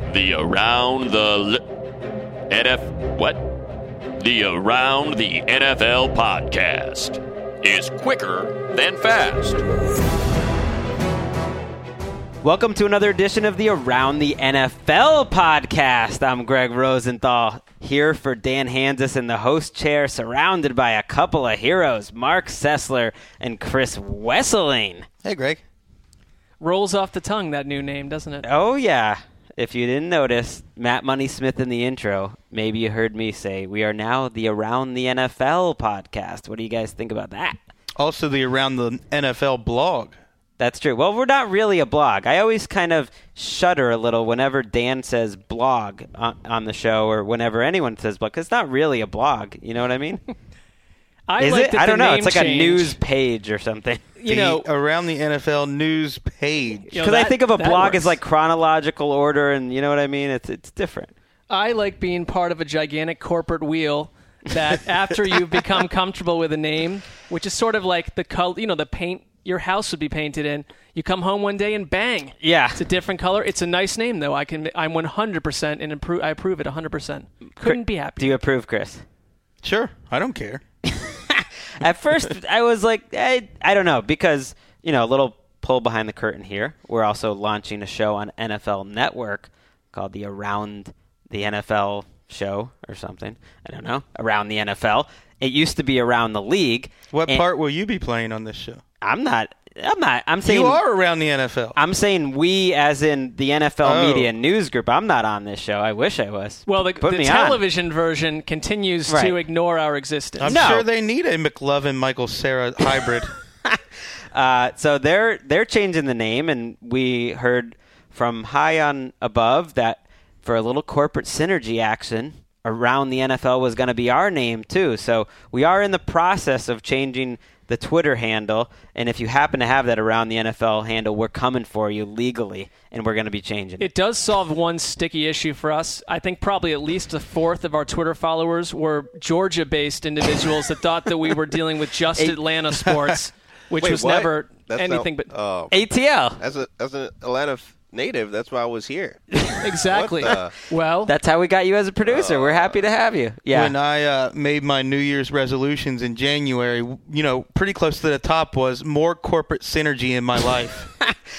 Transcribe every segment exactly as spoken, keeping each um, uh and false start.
The Around the L- N F what? The Around the N F L podcast is quicker than fast. Welcome to another edition of the Around the N F L podcast. I'm Greg Rosenthal, here for Dan Hanzus in the host chair, surrounded by a couple of heroes, Mark Sessler and Chris Wesseling. Hey, Greg. Rolls off the tongue, that new name, doesn't it? Oh, yeah. If you didn't notice, Matt Money Smith in the intro, maybe you heard me say, we are now the Around the N F L podcast. What do you guys think about that? Also the Around the N F L blog. That's true. Well, we're not really a blog. I always kind of shudder a little whenever Dan says blog on, on the show or whenever anyone says blog, because it's not really a blog. You know what I mean? I Is like it? that I don't the know. name It's like change, a news page or something. You the know, Around the N F L news page. You know, Because I that- think of a that blog works. as like chronological order, and you know what I mean? It's it's different. I like being part of a gigantic corporate wheel that after you've become comfortable with a name, which is sort of like the color, you know, the paint your house would be painted in. You come home one day and bang, Yeah. it's a different color. It's a nice name though. I can, I'm one hundred percent and approve. I approve it one hundred percent. Couldn't be happy. Do you approve, Chris? Sure, I don't care. At first, I was like, I, I don't know, because, you know, a little pull behind the curtain here. We're also launching a show on N F L Network called the Around the N F L show or something. I don't know. Around the N F L. It used to be Around the League. What and part will you be playing on this show? I'm not. I'm not. I'm saying You are Around the N F L. I'm saying we, as in the N F L Oh. Media News Group. I'm not on this show. I wish I was. Well, the, Put the me on. television version continues Right. to ignore our existence. I'm No. sure they need a McLovin Michael Cera hybrid. Uh, so they're they're changing the name, and we heard from high on above that for a little corporate synergy action, Around the N F L was going to be our name too. So we are in the process of changing the Twitter handle, and if you happen to have that Around the N F L handle, we're coming for you legally, and we're going to be changing it. It does solve one sticky issue for us. I think probably at least a fourth of our Twitter followers were Georgia-based individuals that thought that we were dealing with just Eight- Atlanta sports, which Wait, was what? never That's anything not, but Oh, A T L. as a as an Atlanta f- native, that's why I was here. exactly. What Well, That's how we got you as a producer. we're happy to have you. Yeah. When I uh, made my New Year's resolutions in January, you know, pretty close to the top was more corporate synergy in my life.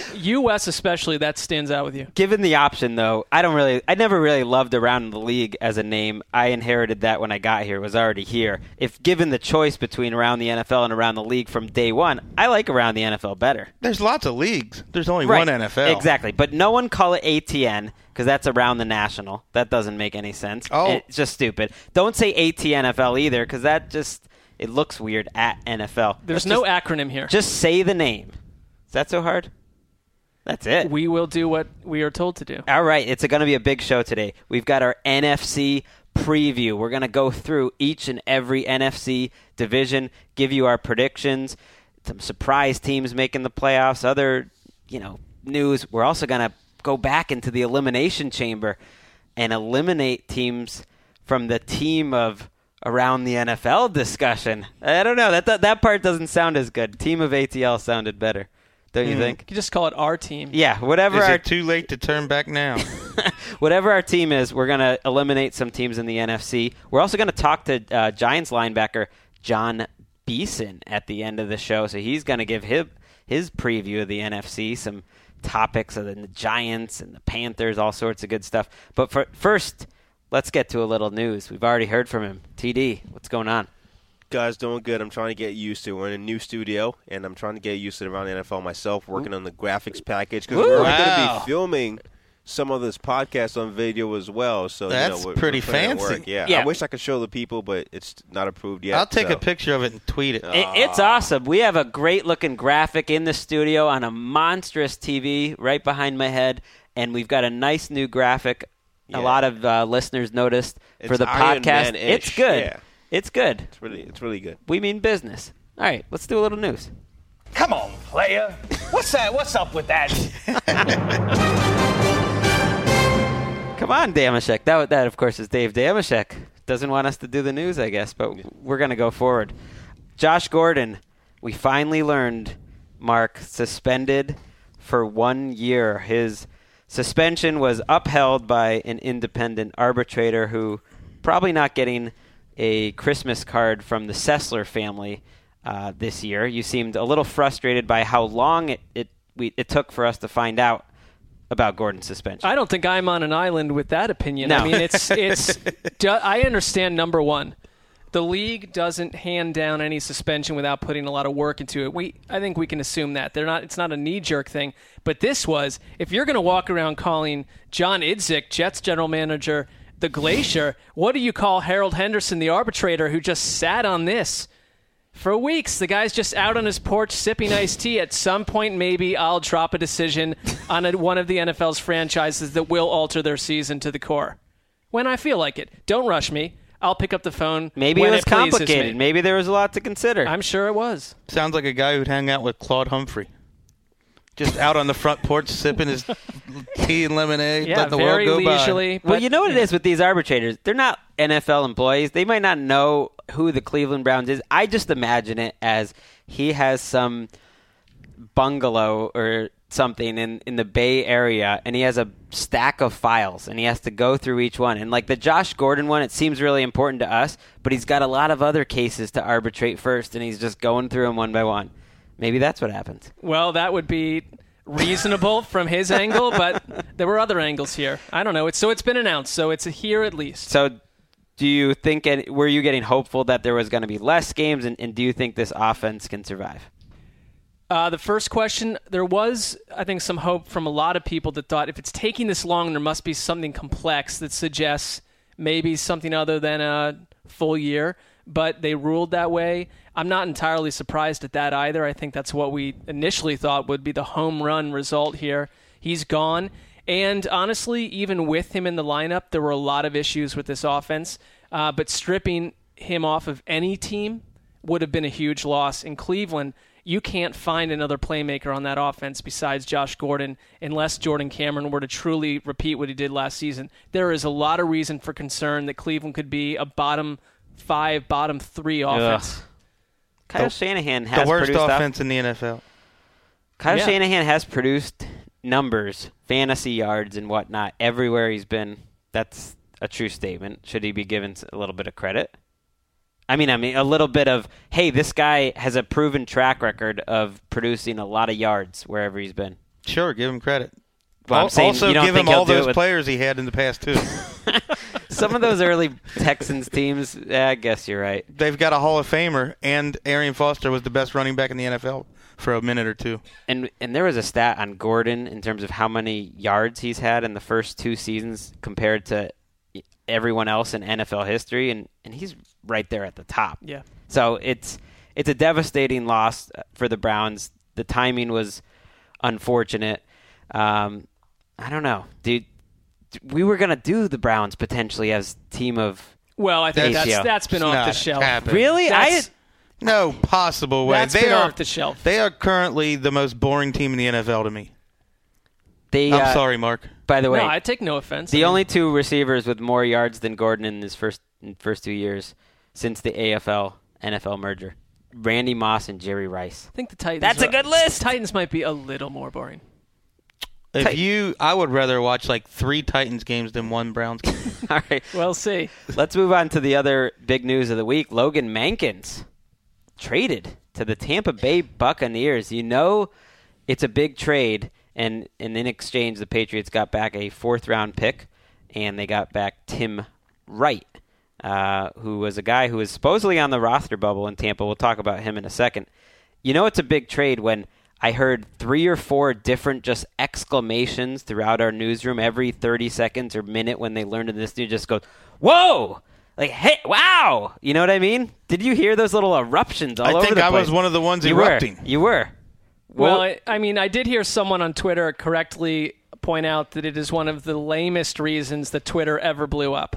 U S especially, that stands out with you. Given the option, though, I don't really, I never really loved Around the League as a name. I inherited that when I got here. It was already here. If given the choice between Around the N F L and Around the League from day one, I like Around the N F L better. There's lots of leagues. There's only Right. one N F L. Exactly. But no one call it A T N because that's Around the National. That doesn't make any sense. Oh. It's just stupid. Don't say A T N F L either because that just, it looks weird at N F L. There's Let's no just, acronym here. Just say the name. Is that so hard? That's it. We will do what we are told to do. All right, it's going to be a big show today. We've got our N F C preview. We're going to go through each and every N F C division, give you our predictions, some surprise teams making the playoffs, other, you know, news. We're also going to go back into the elimination chamber and eliminate teams from the team of Around the N F L discussion. I don't know. That that, that part doesn't sound as good. Team of A T L sounded better. Don't you Mm. think? You can just call it our team. Yeah, whatever Is our it too late to turn back now? Whatever our team is, we're going to eliminate some teams in the N F C. We're also going to talk to uh, Giants linebacker John Beeson at the end of the show. So he's going to give his, his preview of the N F C, some topics of the Giants and the Panthers, all sorts of good stuff. But for, first, let's get to a little news. We've already heard from him. T D, what's going on? Guys, doing good. I'm trying to get used to it. We're in a new studio, and I'm trying to get used to it around the N F L myself, working on the graphics package because we're Wow. going to be filming some of this podcast on video as well. So That's you know, we're, pretty we're putting it to fancy. work. Yeah. Yeah. I wish I could show the people, but it's not approved yet. I'll take so. a picture of it and tweet it. It, it's awesome. We have a great-looking graphic in the studio on a monstrous T V right behind my head, and we've got a nice new graphic. Yeah. A lot of uh, listeners noticed for It's the Iron podcast. Man-ish. It's good. Yeah. It's good. It's really, it's really good. We mean business. All right, let's do a little news. Come on, player. What's that? What's up with that? Come on, Damashek. That, that, of course, is Dave Damashek. Doesn't want us to do the news, I guess, but we're going to go forward. Josh Gordon, we finally learned, Mark, suspended for one year. His suspension was upheld by an independent arbitrator who probably not getting a Christmas card from the Sessler family uh, this year. You seemed a little frustrated by how long it it, we, it took for us to find out about Gordon's suspension. I don't think I'm on an island with that opinion. No. I mean, it's it's. I understand number one, the league doesn't hand down any suspension without putting a lot of work into it. We, I think we can assume that they're not. It's not a knee-jerk thing. But this was, if you're going to walk around calling John Idzik, Jets general manager, the Glacier, what do you call Harold Henderson, the arbitrator, who just sat on this for weeks? The guy's just out on his porch sipping iced tea. At some point, maybe I'll drop a decision on a, one of the N F L's franchises that will alter their season to the core when I feel like it. Don't rush me. I'll pick up the phone. Maybe when it was it pleases complicated. me. Maybe there was a lot to consider. I'm sure it was. Sounds like a guy who'd hang out with Claude Humphrey. Just out on the front porch sipping his tea and lemonade, Yeah, let the very world go leisurely. by. Well, you know what it is with these arbitrators? They're not N F L employees. They might not know who the Cleveland Browns is. I just imagine it as he has some bungalow or something in, in the Bay Area, and he has a stack of files, and he has to go through each one. And like the Josh Gordon one, it seems really important to us, but he's got a lot of other cases to arbitrate first, and he's just going through them one by one. Maybe that's what happens. Well, that would be reasonable from his angle, but there were other angles here. I don't know. It's so it's been announced, so it's here at least. So do you think, were you getting hopeful that there was going to be less games, and, and do you think this offense can survive? Uh, the first question, there was, I think, some hope from a lot of people that thought if it's taking this long, there must be something complex that suggests maybe something other than a full year, but they ruled that way. I'm not entirely surprised at that either. I think that's what we initially thought would be the home run result here. He's gone. And honestly, even with him in the lineup, there were a lot of issues with this offense. Uh, but stripping him off of any team would have been a huge loss. In Cleveland, you can't find another playmaker on that offense besides Josh Gordon unless Jordan Cameron were to truly repeat what he did last season. There is a lot of reason for concern that Cleveland could be a bottom five, bottom three offense. Ugh. Kyle The- Shanahan has The worst produced offense off- in the N F L. Kyle Yeah. Shanahan has produced numbers, fantasy yards, and whatnot everywhere he's been. That's a true statement. Should he be given a little bit of credit? I mean, I mean, a little bit of, hey, this guy has a proven track record of producing a lot of yards wherever he's been. Sure, give him credit. Well, I'm Al- saying also, you don't give think him he'll all do it those with- players he had in the past, too. Some of those early Texans teams, eh, I guess you're right. They've got a Hall of Famer, and Arian Foster was the best running back in the N F L for a minute or two. And and there was a stat on Gordon in terms of how many yards he's had in the first two seasons compared to everyone else in N F L history, and, and he's right there at the top. Yeah. So it's it's a devastating loss for the Browns. The timing was unfortunate. Um, I don't know, dude. We were gonna do the Browns potentially as team of. Well, I think That's- that's that's been off the Not shelf. happening. Really? That's- I No possible way. That's they been are off the shelf. They are currently the most boring team in the N F L to me. they. I'm uh, sorry, Mark. By the way, No, I take no offense. the I mean, only two receivers with more yards than Gordon in his first in first two years since the A F L N F L merger, Randy Moss and Jerry Rice. I think the Titans. That's a are- good list. Titans might be a little more boring. If Tit- you, I would rather watch like three Titans games than one Browns game. All right, We'll see. let's move on to the other big news of the week. Logan Mankins traded to the Tampa Bay Buccaneers. You know it's a big trade, and, and in exchange, the Patriots got back a fourth-round pick, and they got back Tim Wright, uh, who was a guy who was supposedly on the roster bubble in Tampa. We'll talk about him in a second. You know it's a big trade when I heard three or four different just exclamations throughout our newsroom every thirty seconds or minute when they learned of this news. Just goes, whoa! Like, hey, wow! You know what I mean? Did you hear those little eruptions all I over think the I place? was one of the ones you erupting. Were. You were. Well, I, I mean, I did hear someone on Twitter correctly point out that it is one of the lamest reasons that Twitter ever blew up.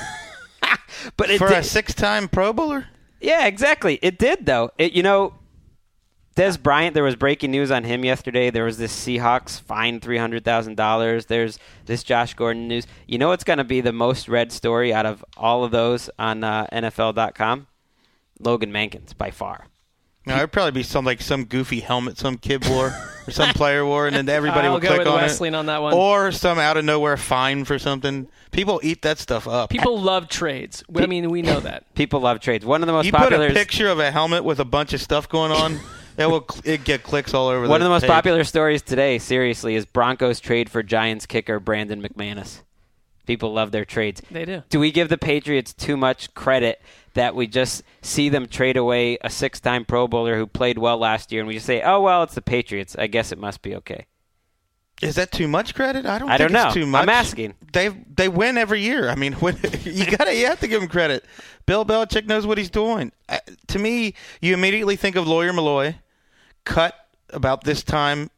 but it For did, a six-time Pro Bowler? yeah, exactly. It did though. It, you know, Des Bryant. There was breaking news on him yesterday. There was this Seahawks fined three hundred thousand dollars. There's this Josh Gordon news. You know what's going to be the most read story out of all of those on uh, N F L dot com? Logan Mankins by far. No, it'd probably be some like some goofy helmet some kid wore or some player wore, and then everybody I'll would go click with on Wesleyan it. on that one. Or some out of nowhere fine for something. People eat that stuff up. People love trades. I mean, we know that. People love trades. One of the most you popular. put a picture of a helmet with a bunch of stuff going on, it will it get clicks all over. One the of the most page. popular stories today, seriously, is Broncos trade for Giants kicker Brandon McManus. People love their trades. They do. Do we give the Patriots too much credit that we just see them trade away a six-time Pro Bowler who played well last year, and we just say, oh, well, it's the Patriots. I guess it must be okay. Is that too much credit? I don't. I think don't it's know. Too much. I'm asking. They they win every year. I mean, when, you gotta you have to give him credit. Bill Belichick knows what he's doing. Uh, to me, you immediately think of Lawyer Malloy, cut about this time,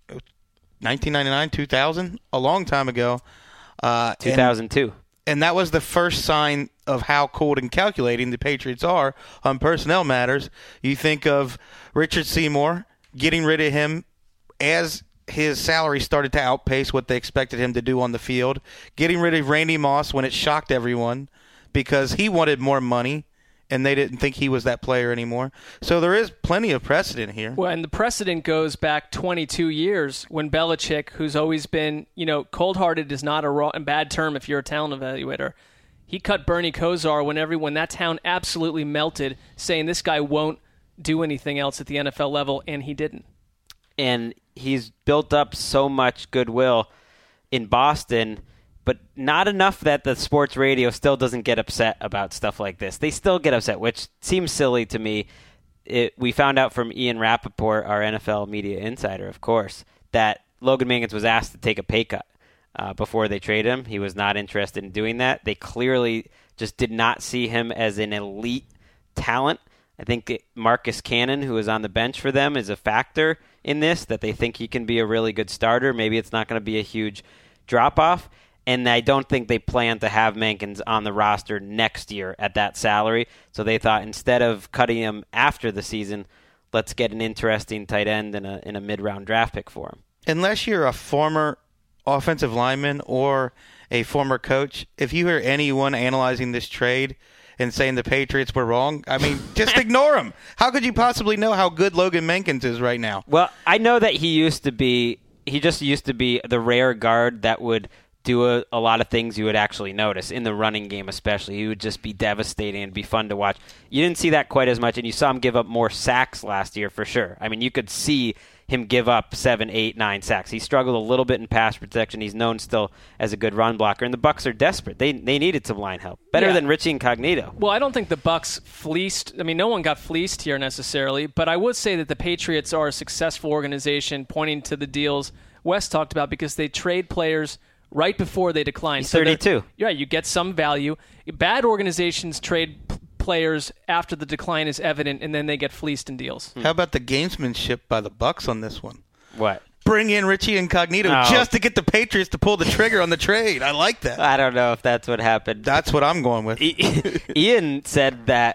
nineteen ninety-nine, two thousand, a long time ago. Uh, two thousand two. And, and that was the first sign of how cold and calculating the Patriots are on personnel matters. You think of Richard Seymour, getting rid of him as his salary started to outpace what they expected him to do on the field, getting rid of Randy Moss when it shocked everyone because he wanted more money and they didn't think he was that player anymore. So there is plenty of precedent here. Well, and the precedent goes back twenty-two years when Belichick, who's always been, you know, cold-hearted is not a, raw, a bad term if you're a talent evaluator. He cut Bernie Kosar when everyone, that town absolutely melted, saying this guy won't do anything else at the N F L level, and he didn't. And he's built up so much goodwill in Boston, but not enough that the sports radio still doesn't get upset about stuff like this. They still get upset, which seems silly to me. It, we found out from Ian Rappaport, our N F L media insider, of course, that Logan Mankins was asked to take a pay cut uh, before they traded him. He was not interested in doing that. They clearly just did not see him as an elite talent. I think Marcus Cannon, who is on the bench for them, is a factor in this, that they think he can be a really good starter. Maybe it's not going to be a huge drop-off. And I don't think they plan to have Mankins on the roster next year at that salary. So they thought instead of cutting him after the season, let's get an interesting tight end and a, in a mid-round draft pick for him. Unless you're a former offensive lineman or a former coach, if you hear anyone analyzing this trade and saying the Patriots were wrong, I mean, just ignore them. How could you possibly know how good Logan Mankins is right now? Well, I know that he used to be, he just used to be the rare guard that would do a, a lot of things you would actually notice in the running game, especially. He would just be devastating and be fun to watch. You didn't see that quite as much, and you saw him give up more sacks last year for sure. I mean, you could see him give up seven, eight, nine sacks. He struggled a little bit in pass protection. He's known still as a good run blocker, and the Bucs are desperate. They they needed some line help, better Yeah. than Richie Incognito. Well, I don't think the Bucs fleeced. I mean, no one got fleeced here necessarily, but I would say that the Patriots are a successful organization, pointing to the deals Wes talked about, because they trade players right before they decline. He's So they're- thirty-two. Yeah, you get some value. Bad organizations trade p- players after the decline is evident, and then they get fleeced in deals. How about the gamesmanship by the Bucs on this one? What? Bring in Richie Incognito Oh. just to get the Patriots to pull the trigger on the trade. I like that. I don't know if that's what happened. That's what I'm going with. Ian said that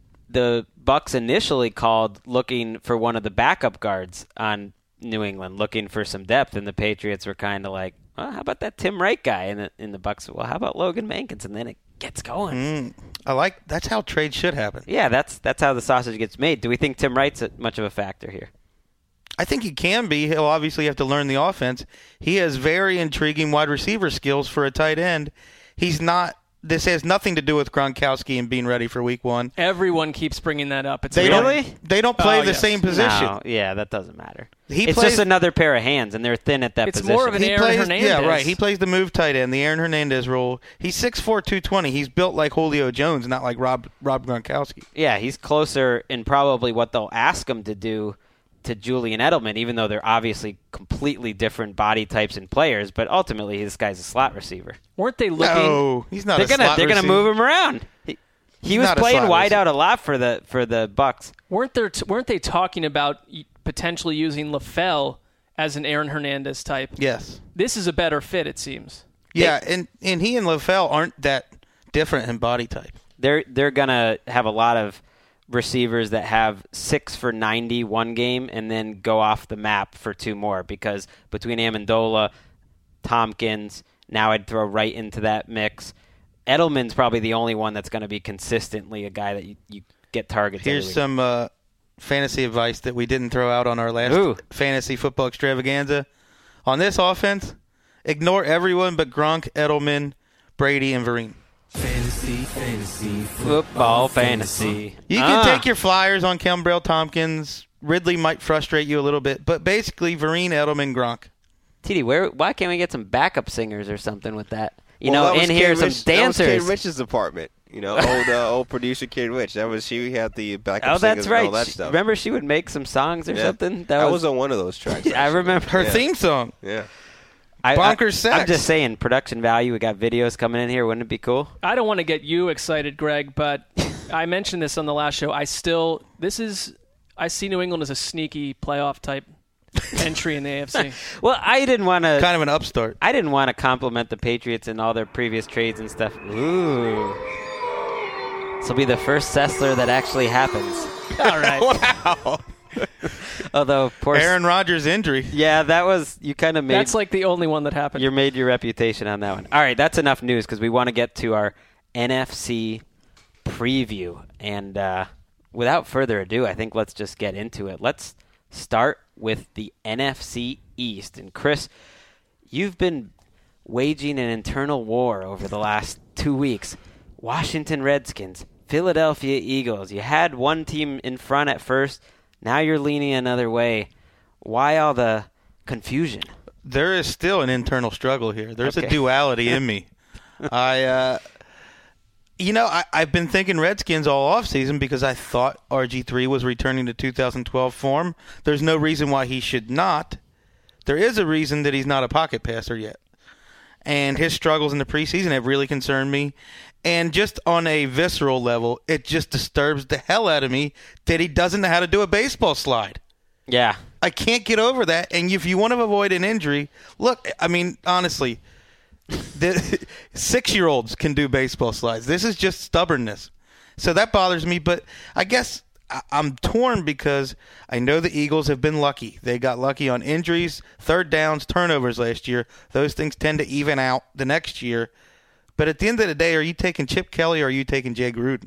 the Bucs initially called looking for one of the backup guards on New England, looking for some depth, and the Patriots were kind of like, well, how about that Tim Wright guy in the, in the Bucs? Well, how about Logan Mankins? And then it gets going. Mm, I like that's how trade should happen. Yeah, that's that's how the sausage gets made. Do we think Tim Wright's a, much of a factor here? I think he can be. He'll obviously have to learn the offense. He has very intriguing wide receiver skills for a tight end. He's not. This has nothing to do with Gronkowski and being ready for Week One. Everyone keeps bringing that up. It's They Really? don't. They don't play Oh, the yes. same position. No, yeah, that doesn't matter. He it's plays- just another pair of hands, and they're thin at that It's position. more of an He Aaron plays, Hernandez. Yeah, right. He plays the move tight end, the Aaron Hernandez role. He's six four, two twenty. He's built like Julio Jones, not like Rob Rob Gronkowski. Yeah, he's closer in probably what they'll ask him to do to Julian Edelman, even though they're obviously completely different body types and players. But ultimately, this guy's a slot receiver. Weren't they looking? No, he's not. They're a gonna slot they're gonna receiver. move him around. He, he He's was not a playing slot wide receiver. out a lot for the for the Bucs. Weren't there? T- weren't they talking about y- potentially using LaFell as an Aaron Hernandez type? Yes. This is a better fit, it seems. Yeah, and and he and LaFell aren't that different in body type. They're they're gonna have a lot of receivers that have six for ninety one game and then go off the map for two more, because between Amendola, Tompkins, now I'd throw right into that mix. Edelman's probably the only one that's going to be consistently a guy that you, you get targets. every Here's week. some uh, fantasy advice that we didn't throw out on our last Ooh. fantasy football extravaganza. On this offense, ignore everyone but Gronk, Edelman, Brady, and Vereen. Fantasy, fantasy, Football fantasy. You can Ah. take your flyers on Kembrell Tompkins. Ridley might frustrate you a little bit, but basically Vereen, Edelman, Gronk. T D, where? Why can't we get some backup singers or something with that? You Well, know, that was in here Kid some Rich, That was dancers. Kid Rich's department. You know, old uh, old producer Kid Rich. That was she had the backup Oh, singers that's and right. all that She- stuff. Remember, she would make some songs or Yeah. something. I was on one of those tracks. I actually. remember Her Yeah. theme song. Yeah. I, Bonkers I, sex. I'm just saying, production value. We got videos coming in here. Wouldn't it be cool? I don't want to get you excited, Greg, but I mentioned this on the last show. I still this is I see New England as a sneaky playoff type entry in the A F C. Well, I didn't want to. Kind of an upstart. I didn't want to compliment the Patriots and all their previous trades and stuff. Ooh. This will be the first Sessler that actually happens. All right. Wow. Although, poor Aaron Rodgers' injury. Yeah, that was you kind of made. That's like the only one that happened. You made your reputation on that one. All right, that's enough news because we want to get to our N F C preview. And uh, without further ado, I think let's just get into it. Let's start with the N F C East. And Chris, you've been waging an internal war over the last two weeks. Washington Redskins, Philadelphia Eagles. You had one team in front at first. Now you're leaning another way. Why all the confusion? There is still an internal struggle here. There's Okay. a duality in me. I, uh, you know, I, I've been thinking Redskins all offseason because I thought R G three was returning to two thousand twelve form. There's no reason why he should not. There is a reason that he's not a pocket passer yet. And his struggles in the preseason have really concerned me. And just on a visceral level, it just disturbs the hell out of me that he doesn't know how to do a baseball slide. Yeah. I can't get over that. And if you want to avoid an injury, look, I mean, honestly, the six-year-olds can do baseball slides. This is just stubbornness. So that bothers me. But I guess I- I'm torn because I know the Eagles have been lucky. They got lucky on injuries, third downs, turnovers last year. Those things tend to even out the next year. But at the end of the day, are you taking Chip Kelly or are you taking Jay Gruden?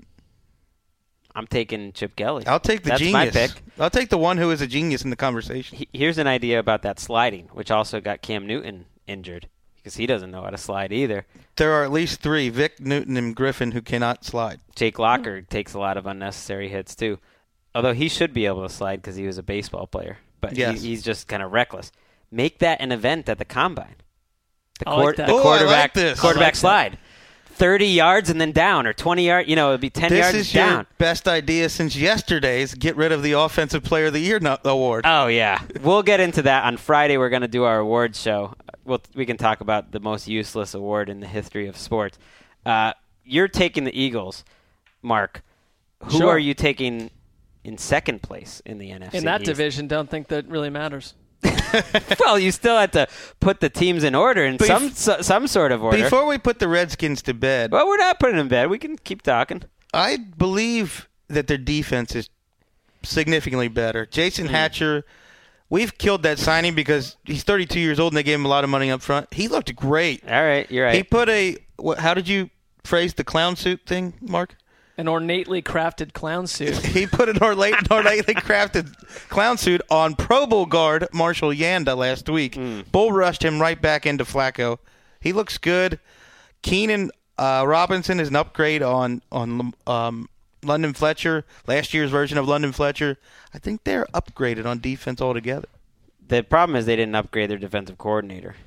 I'm taking Chip Kelly. I'll take the That's genius. my pick. I'll take the one who is a genius in the conversation. He- Here's an idea about that sliding, which also got Cam Newton injured because he doesn't know how to slide either. There are at least three, Vic, Newton, and Griffin, who cannot slide. Jake Locker takes a lot of unnecessary hits too, although he should be able to slide because he was a baseball player. But Yes. he, he's just kind of reckless. Make that an event at the combine. The, I like that. the Oh, I like quarterback, this. quarterback I like that. slide. thirty yards and then down, or twenty yards. You know, it'd be ten This yards is down. your best idea since yesterday's get rid of the Offensive Player of the Year no- award. Oh yeah, we'll get into that on Friday. We're going to do our awards show. We'll, we can talk about the most useless award in the history of sports. Uh, you're taking the Eagles, Mark. Who Sure. are you taking in second place in the N F C? In that East? division, don't think that really matters. Well, you still have to put the teams in order in Bef- some so, some sort of order. Before we put the Redskins to bed, well, we're not putting them in bed. We can keep talking. I believe that their defense is significantly better. Jason Hatcher, we've killed that signing because he's thirty-two years old and they gave him a lot of money up front. He looked great. All right, you're right. He put a what, how did you phrase the clown suit thing, Mark? An ornately crafted clown suit. He put an ornate, ornately crafted clown suit on Pro Bowl guard Marshall Yanda last week. Bull rushed him right back into Flacco. He looks good. Keenan uh, Robinson is an upgrade on on um, London Fletcher, last year's version of London Fletcher. I think they're upgraded on defense altogether. the problem is they didn't upgrade their defensive coordinator.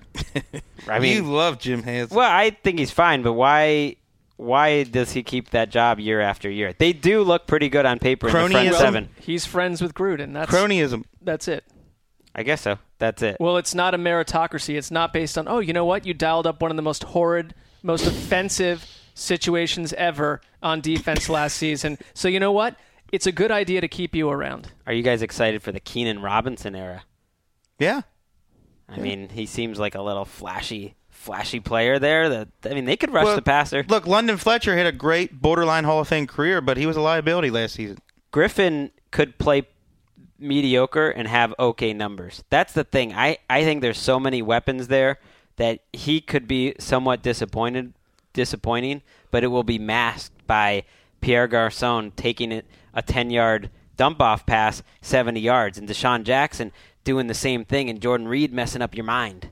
I mean, you love Jim Haslett. well, I think he's fine, but why? Why does he keep that job year after year? They do look pretty good on paper in the front Cronyism. seven. He's friends with Gruden. That's Cronyism. that's it. I guess so. That's it. Well, it's not a meritocracy. It's not based on, oh, you know what? You dialed up one of the most horrid, most offensive situations ever on defense last season. So you know what? It's a good idea to keep you around. Are you guys excited for the Keenan Robinson era? Yeah. I mean, he seems like a little flashy, flashy player there. That I mean, they could rush Well, the passer. Look, London Fletcher had a great borderline Hall of Fame career, but he was a liability last season. Griffin could play mediocre and have okay numbers. That's the thing. I, I think there's so many weapons there that he could be somewhat disappointed, disappointing, but it will be masked by Pierre Garçon taking it a ten-yard dump-off pass seventy yards, and Deshaun Jackson doing the same thing, and Jordan Reed messing up your mind.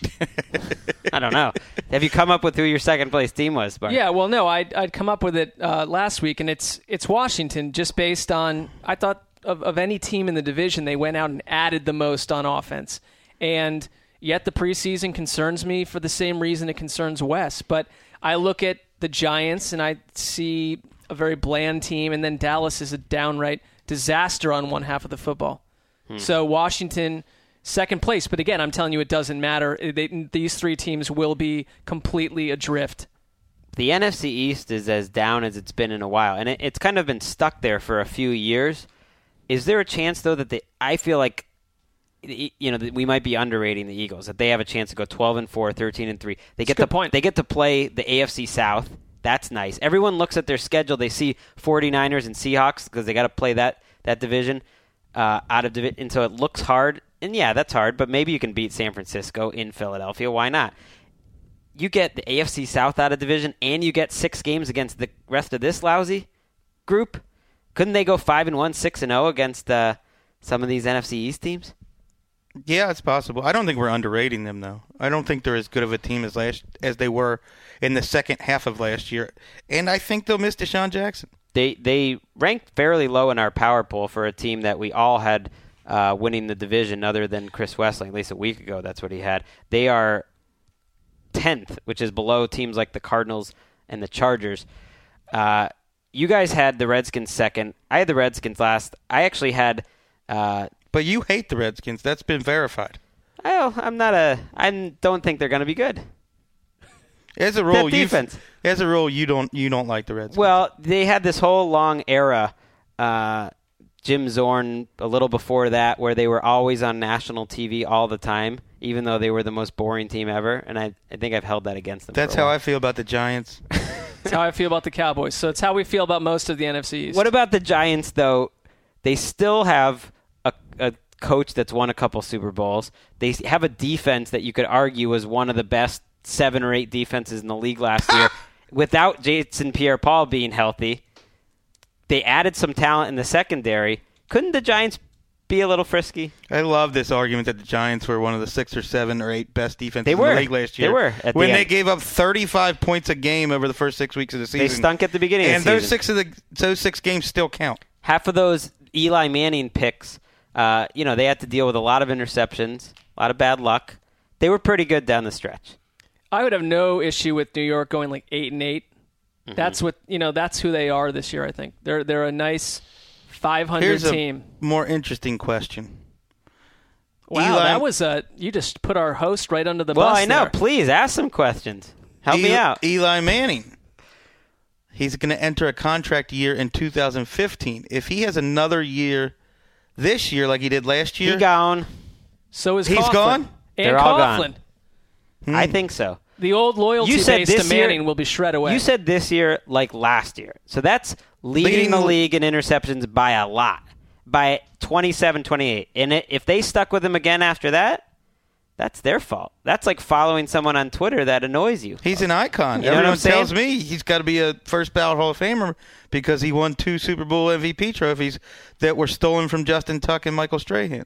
I don't know. Have you come up with who your second-place team was, Bart? Yeah, well, no, I'd, I'd come up with it uh, last week, and it's it's Washington, just based on, I thought of, of any team in the division, they went out and added the most on offense. And yet the preseason concerns me for the same reason it concerns Wes. But I look at the Giants, and I see a very bland team, and then Dallas is a downright disaster on one half of the football. Hmm. So Washington, second place. But again, I'm telling you, it doesn't matter. They, these three teams will be completely adrift. The N F C East is as down as it's been in a while, and it, it's kind of been stuck there for a few years. Is there a chance, though, that they, I feel like, you know, that we might be underrating the Eagles, that they have a chance to go twelve and four, thirteen and three. They get That's a good to point. They get to play the A F C South. That's nice. Everyone looks at their schedule. They see 49ers and Seahawks because they got to play that that division uh, out of division, and so it looks hard. And yeah, that's hard, but maybe you can beat San Francisco in Philadelphia. Why not? You get the A F C South out of division, and you get six games against the rest of this lousy group. Couldn't they go five and one, six and zero against uh, some of these N F C East teams? Yeah, it's possible. I don't think we're underrating them, though. I don't think they're as good of a team as last as they were in the second half of last year, and I think they'll miss Deshaun Jackson. They they ranked fairly low in our power poll for a team that we all had uh, winning the division, other than Chris Wessling. At least a week ago, that's what he had. They are tenth, which is below teams like the Cardinals and the Chargers. Uh, you guys had the Redskins second. I had the Redskins last. I actually had. Uh, But you hate the Redskins. That's been verified. Oh, I'm not a. I don't think they're going to be good. As a rule, That you defense. as a rule, you don't you don't like the Redskins. Well, they had this whole long era, uh, Jim Zorn, a little before that, where they were always on national T V all the time, even though they were the most boring team ever. And I, I think I've held that against them. That's for a how while. I feel about the Giants. That's how I feel about the Cowboys. So it's how we feel about most of the N F C East. What about the Giants, though? They still have a, a coach that's won a couple Super Bowls. They have a defense that you could argue was one of the best seven or eight defenses in the league last year. Without Jason Pierre-Paul being healthy, they added some talent in the secondary. Couldn't the Giants be a little frisky? I love this argument that the Giants were one of the six or seven or eight best defenses They in were. the league last year. They were at the when they end. gave up thirty-five points a game over the first six weeks of the season. They stunk at the beginning and of the those season. six of the those six games still count. Half of those Eli Manning picks, uh, you know, they had to deal with a lot of interceptions, a lot of bad luck. They were pretty good down the stretch. I would have no issue with New York going like eight and eight. Mm-hmm. That's what you know. That's who they are this year. I think they're they're a nice five hundred Here's team. a more interesting question. Wow, Eli- that was a you just put our host right under the Well, bus. I know. there. Please ask some questions. Help me Eli- out. Eli Manning. He's going to enter a contract year in two thousand fifteen. If he has another year this year like he did last year, He gone. So is He's Coughlin. gone? And They're all Coughlin. gone. I think so. The old loyalty You said base this to Manning year- will be shred away. You said this year like last year. So that's leading, Leading the the- league in interceptions by a lot, by twenty-seven, twenty-eight. And it, if they stuck with him again after that, that's their fault. That's like following someone on Twitter that annoys you. he's an icon. You know what I'm Everyone tells saying? me he's got to be a first ballot Hall of Famer because he won two Super Bowl M V P trophies that were stolen from Justin Tuck and Michael Strahan.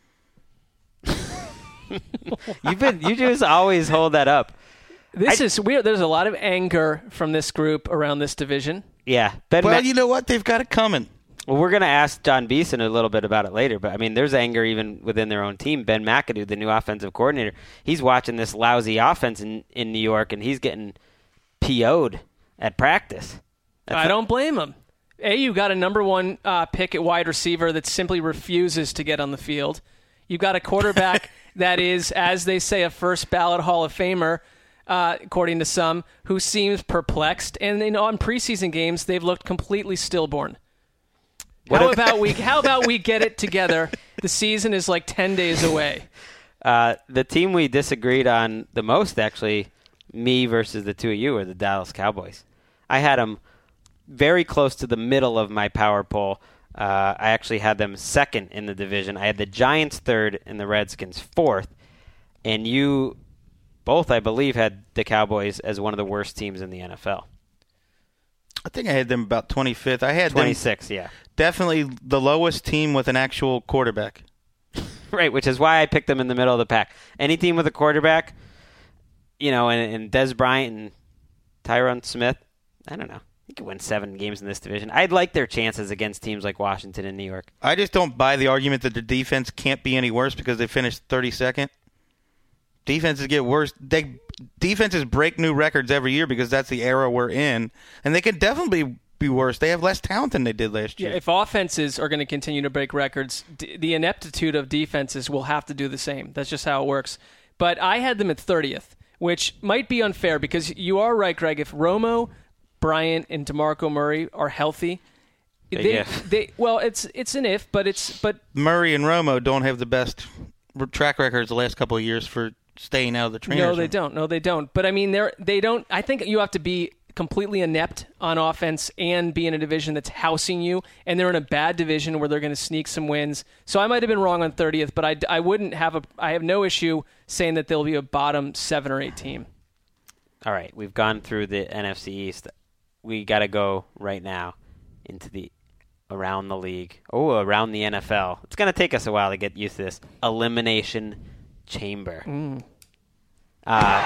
You've been, you just always hold that up. this I- is weird. There's a lot of anger from this group around this division. Yeah. Ben Well, Ma- you know what? They've got it coming. Well, we're going to ask John Beeson a little bit about it later, but I mean, there's anger even within their own team. Ben McAdoo, the new offensive coordinator, he's watching this lousy offense in, in New York, and he's getting P O'd at practice. That's I not- don't blame him. A, you got a number one uh, pick at wide receiver that simply refuses to get on the field. You got a quarterback that is, as they say, a first ballot Hall of Famer, uh, according to some, who seems perplexed. And in, on preseason games, they've looked completely stillborn. How about we? How about we get it together? The season is like ten days away. Uh, the team we disagreed on the most, actually, me versus the two of you, are the Dallas Cowboys. I had them very close to the middle of my power poll. Uh, I actually had them second in the division. I had the Giants third and the Redskins fourth. And you both, I believe, had the Cowboys as one of the worst teams in the N F L. I think I had them about twenty-fifth. I had twenty-six, them yeah. definitely the lowest team with an actual quarterback. Right, which is why I picked them in the middle of the pack. Any team with a quarterback, you know, and, and Des Bryant and Tyron Smith, I don't know. You could win seven games in this division. I'd like their chances against teams like Washington and New York. I just don't buy the argument that their defense can't be any worse because they finished thirty-second. Defenses get worse. They defenses break new records every year because that's the era we're in, and they can definitely be worse. They have less talent than they did last year. Yeah, if offenses are going to continue to break records, d- the ineptitude of defenses will have to do the same. That's just how it works. But I had them at thirtieth, which might be unfair because you are right, Greg. If Romo, Bryant, and DeMarco Murray are healthy, Big they, if. they well, it's it's an if, but it's but Murray and Romo don't have the best track records the last couple of years for staying out of the trainers no, room. they don't. No, they don't. But I mean, they're they don't. I think you have to be completely inept on offense and be in a division that's housing you, and they're in a bad division where they're going to sneak some wins. So I might have been wrong on thirtieth, but I, I wouldn't have a I have no issue saying that they'll be a bottom seven or eight team. All right, we've gone through the N F C East. We got to go right now into the around the league. Oh, around the N F L. It's going to take us a while to get used to this. Elimination Chamber. Mm. Uh,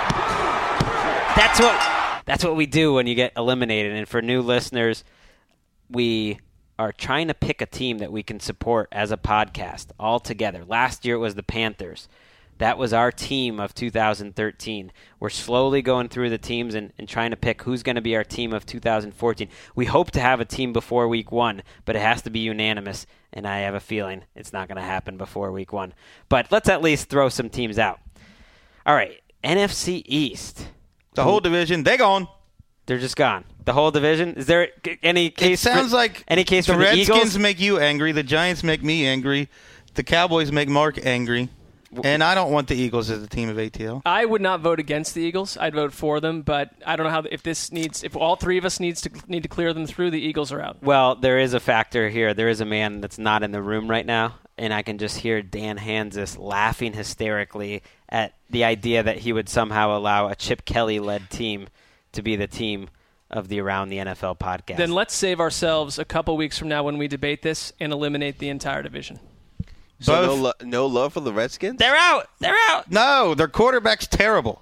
that's what that's what we do when you get eliminated. And for new listeners, we are trying to pick a team that we can support as a podcast all together. Last year it was the Panthers. That was our team of two thousand thirteen. We're slowly going through the teams and, and trying to pick who's going to be our team of two thousand fourteen. We hope to have a team before week one, but it has to be unanimous, and I have a feeling it's not going to happen before week one. But let's at least throw some teams out. All right, N F C East. The whole division, they gone. They're just gone. The whole division? Is there any case It sounds for, like any case the for the Redskins Eagles? make you angry, the Giants make me angry, the Cowboys make Mark angry, and I don't want the Eagles as a team of A T L. I would not vote against the Eagles. I'd vote for them, but I don't know how if this needs if all three of us needs to need to clear them through. The Eagles are out. Well, there is a factor here. There is a man that's not in the room right now, and I can just hear Dan Hansis laughing hysterically at the idea that he would somehow allow a Chip Kelly-led team to be the team of the Around the N F L podcast. Then let's save ourselves a couple weeks from now when we debate this and eliminate the entire division. So no, Both- lo- no love for the Redskins? They're out. They're out. No, their quarterback's terrible.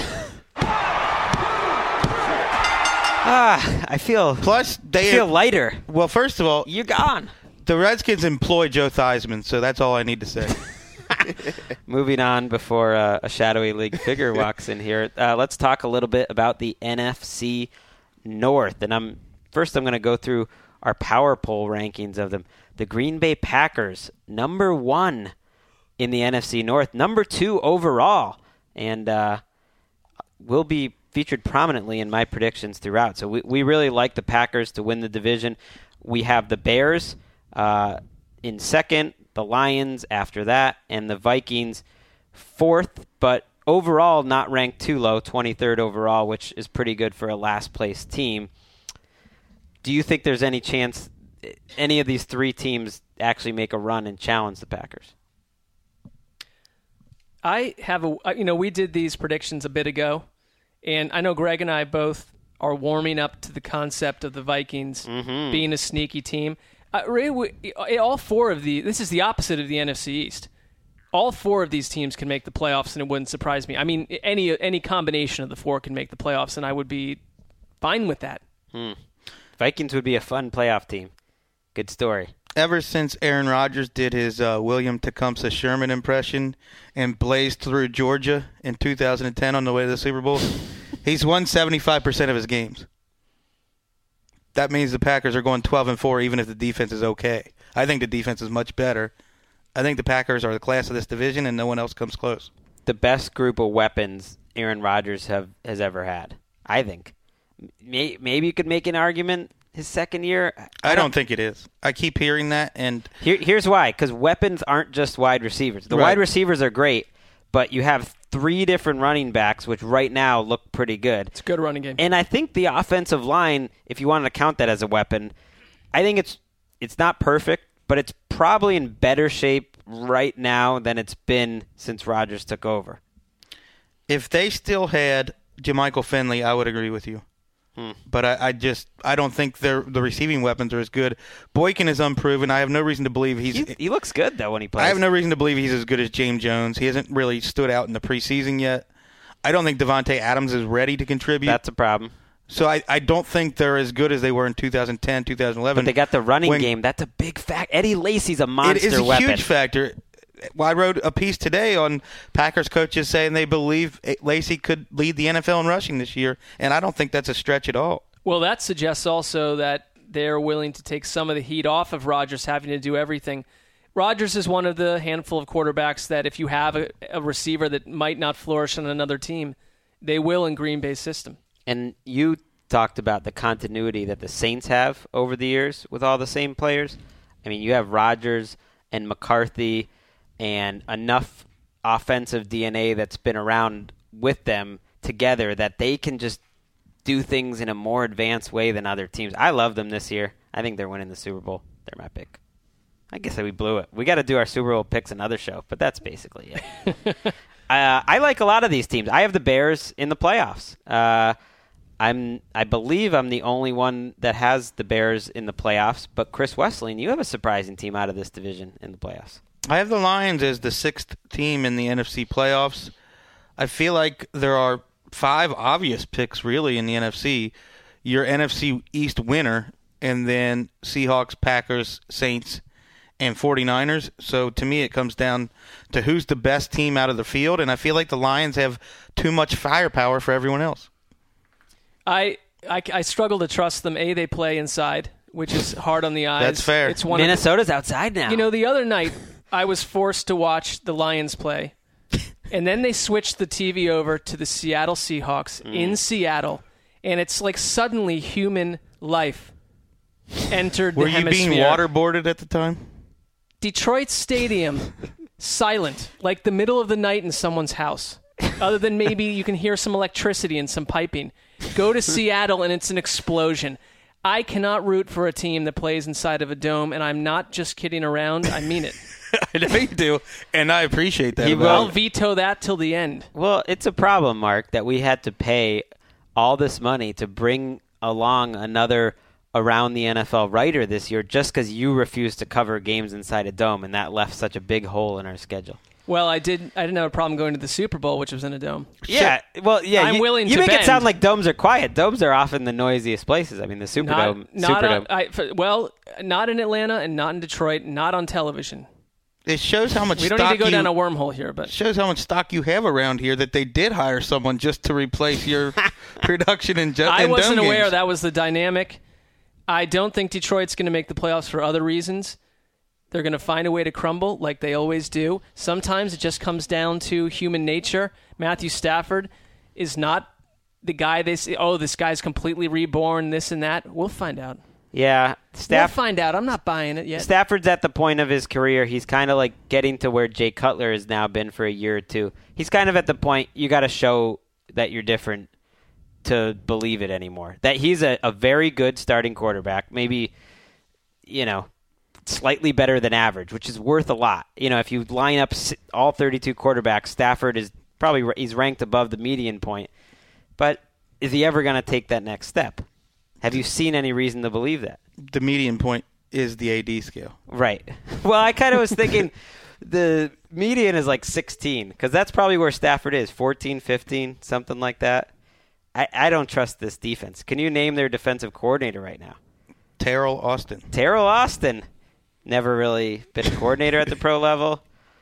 Ah, I feel. Plus, they I feel lighter. Well, first of all, You're gone. the Redskins employ Joe Theismann, so that's all I need to say. Moving on before uh, a shadowy league figure walks in here, uh, let's talk a little bit about the N F C North. And I'm first I'm going to go through our power poll rankings of them. The Green Bay Packers, number one in the N F C North, number two overall, and uh, will be featured prominently in my predictions throughout. So we, we really like the Packers to win the division. We have the Bears uh, in second, the Lions after that, and the Vikings fourth, but overall not ranked too low, twenty-third overall, which is pretty good for a last-place team. Do you think there's any chance any of these three teams actually make a run and challenge the Packers? I have a, you know, we did these predictions a bit ago, and I know Greg and I both are warming up to the concept of the Vikings Mm-hmm. being a sneaky team. Uh, Ray, we, all four of the, this is the opposite of the N F C East. All four of these teams can make the playoffs, and it wouldn't surprise me. I mean, any any combination of the four can make the playoffs, and I would be fine with that. Hmm. Vikings would be a fun playoff team. Good story. Ever since Aaron Rodgers did his uh, William Tecumseh Sherman impression and blazed through Georgia in two thousand ten on the way to the Super Bowl, he's won seventy-five percent of his games. That means the Packers are going twelve and four even if the defense is okay. I think the defense is much better. I think the Packers are the class of this division and no one else comes close. The best group of weapons Aaron Rodgers have has ever had, I think. Maybe you could make an argument his second year. I don't think it is. I keep hearing that, and Here, here's why. Because weapons aren't just wide receivers. The Right. wide receivers are great, but you have three different running backs, which right now look pretty good. It's a good running game. And I think the offensive line, if you wanted to count that as a weapon, I think it's it's not perfect, but it's probably in better shape right now than it's been since Rodgers took over. if they still had Jermichael Finley, I would agree with you. Hmm. But I, I just I don't think the receiving weapons are as good. Boykin is unproven. I have no reason to believe he's. He, he looks good though when he plays. I have no reason to believe he's as good as James Jones. He hasn't really stood out in the preseason yet. I don't think Devontae Adams is ready to contribute. That's a problem. So I, I don't think they're as good as they were in two thousand ten, two thousand eleven. But they got the running when, game. That's a big fact. Eddie Lacy's a monster weapon. It is a weapon. huge factor. Well, I wrote a piece today on Packers coaches saying they believe Lacy could lead the N F L in rushing this year, and I don't think that's a stretch at all. Well, that suggests also that they're willing to take some of the heat off of Rodgers having to do everything. Rodgers is one of the handful of quarterbacks that if you have a, a receiver that might not flourish on another team, they will in Green Bay's system. And you talked about the continuity that the Saints have over the years with all the same players. I mean, you have Rodgers and McCarthy and enough offensive D N A that's been around with them together that they can just do things in a more advanced way than other teams. I love them this year. I think they're winning the Super Bowl. They're my pick. I guess we blew it. We got to do our Super Bowl picks another show, but that's basically it. uh, I like a lot of these teams. I have the Bears in the playoffs. Uh, I'm, I believe I'm the only one that has the Bears in the playoffs, but Chris Wesseling, you have a surprising team out of this division in the playoffs. I have the Lions as the sixth team in the N F C playoffs. I feel like there are five obvious picks, really, in the N F C. Your N F C East winner, and then Seahawks, Packers, Saints, and 49ers. So to me, it comes down to who's the best team out of the field, and I feel like the Lions have too much firepower for everyone else. I I, I struggle to trust them. A, they play inside, which is hard on the eyes. That's fair. It's one Minnesota's the, outside now. You know, the other night I was forced to watch the Lions play, and then they switched the T V over to the Seattle Seahawks mm. in Seattle, and it's like suddenly human life entered Were the you hemisphere. being waterboarded at the time? Detroit Stadium, silent, like the middle of the night in someone's house. Other than maybe you can hear some electricity and some piping. Go to Seattle and it's an explosion. I cannot root for a team that plays inside of a dome, and I'm not just kidding around. I mean it. I know you do, and I appreciate that. He will. I'll veto that till the end. Well, it's a problem, Mark, that we had to pay all this money to bring along another around the N F L writer this year just because you refused to cover games inside a dome, and that left such a big hole in our schedule. Well, I did. I didn't have a problem going to the Super Bowl, which was in a dome. Yeah, well, yeah. I'm you, willing you to make bend. it sound like domes are quiet. Domes are often the noisiest places. I mean, the Superdome. Not, not Superdome. on, I, f- well, not in Atlanta and not in Detroit, not on television. It shows how much We don't stock need to go you, down a wormhole here, but shows how much stock you have around here that they did hire someone just to replace your production in, jo- I in wasn't dome aware games. that was the dynamic. I don't think Detroit's going to make the playoffs for other reasons. They're going to find a way to crumble like they always do. Sometimes it just comes down to human nature. Matthew Stafford is not the guy they say, oh, this guy's completely reborn, this and that. We'll find out. Yeah, Staff- We'll find out. I'm not buying it yet. Stafford's at the point of his career. He's kind of like getting to where Jay Cutler has now been for a year or two. He's kind of at the point you got to show that you're different to believe it anymore. That he's a, a very good starting quarterback, maybe, you know, slightly better than average, which is worth a lot. You know, if you line up all thirty-two quarterbacks, Stafford is probably he's ranked above the median point. But is he ever going to take that next step? Have you seen any reason to believe that? The median point is the A D scale. Right. Well, I kind of was thinking the median is like sixteen because that's probably where Stafford is, fourteen, fifteen, something like that. I, I don't trust this defense. Can you name their defensive coordinator right now? Terrell Austin. Terrell Austin. Never really been a coordinator at the pro level.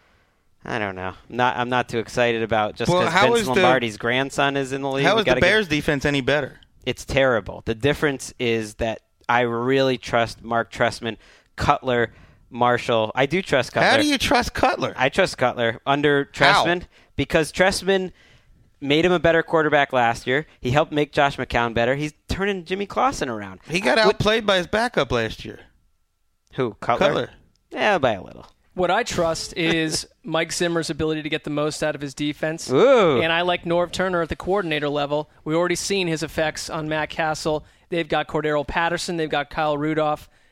I don't know. I'm not I'm not too excited about just because well, Vince Lombardi's the, grandson is in the league. How is the Bears' get, defense any better? It's terrible. The difference is that I really trust Mark Trestman, Cutler, Marshall. I do trust Cutler. How do you trust Cutler? I trust Cutler under Trestman How? because Trestman made him a better quarterback last year. He helped make Josh McCown better. He's turning Jimmy Clausen around. He got outplayed by his backup last year. Who? Cutler? Cutler. Yeah, by a little. What I trust is Mike Zimmer's ability to get the most out of his defense. Ooh. And I like Norv Turner at the coordinator level. We've already seen his effects on Matt Castle. They've got Cordero Patterson. They've got Kyle Rudolph.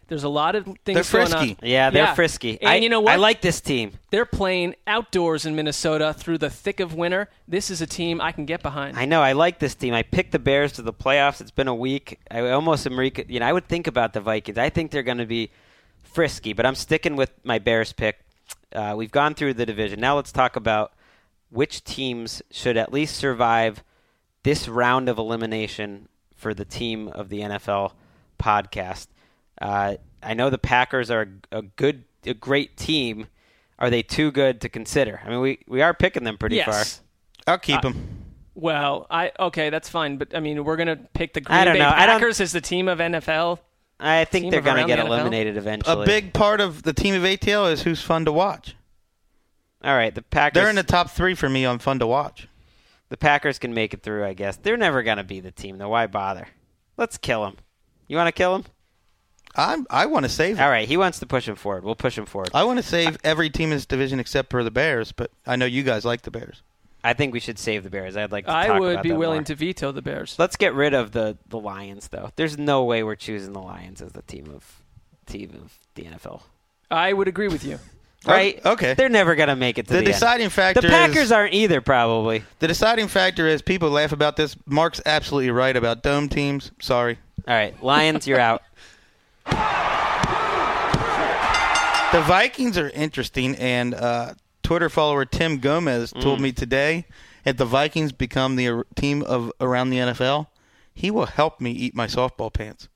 There's a lot of things They're going frisky. on. Yeah, they're Yeah. frisky. And I, you know what? I like this team. They're playing outdoors in Minnesota through the thick of winter. This is a team I can get behind. I know. I like this team. I picked the Bears to the playoffs. It's been a week. I almost am. Rec- you know, I would think about the Vikings. I think they're going to be frisky, but I'm sticking with my Bears pick. Uh, we've gone through the division. Now let's talk about which teams should at least survive this round of elimination for the team of the N F L podcast. Uh, I know the Packers are a good, a great team. Are they too good to consider? I mean, we, we are picking them pretty yes. far. I'll keep Uh, them. Well, I okay, that's fine. But, I mean, we're going to pick the I Green don't Bay know. I don't- Packers as the team of N F L. I think Team they're of going to around get the N F L? eliminated A eventually. big part of the team of A T L is who's fun to watch. All right, the Packers. They're in the top three for me on fun to watch. The Packers can make it through, I guess. They're never going to be the team, though. Why bother? Let's kill them. You want to kill them? I'm, I want to save All right, he wants to push him forward. We'll push him forward. I want to save every team in this division except for the Bears, but I know you guys like the Bears. I think we should save the Bears. I'd like to I talk would about be that willing more. to veto the Bears. Let's get rid of the, the Lions, though. There's no way we're choosing the Lions as the team of team of the N F L. I would agree with you. Right? Oh, okay. They're never going to make it to The the, deciding end. factor The Packers is, aren't either, probably. The deciding factor is people laugh about this. Mark's absolutely right about dome teams. Sorry. All right, Lions, you're out. The Vikings are interesting, and uh, Twitter follower Tim Gomez told Mm. me today if the Vikings become the ar- team of around the N F L, he will help me eat my softball pants.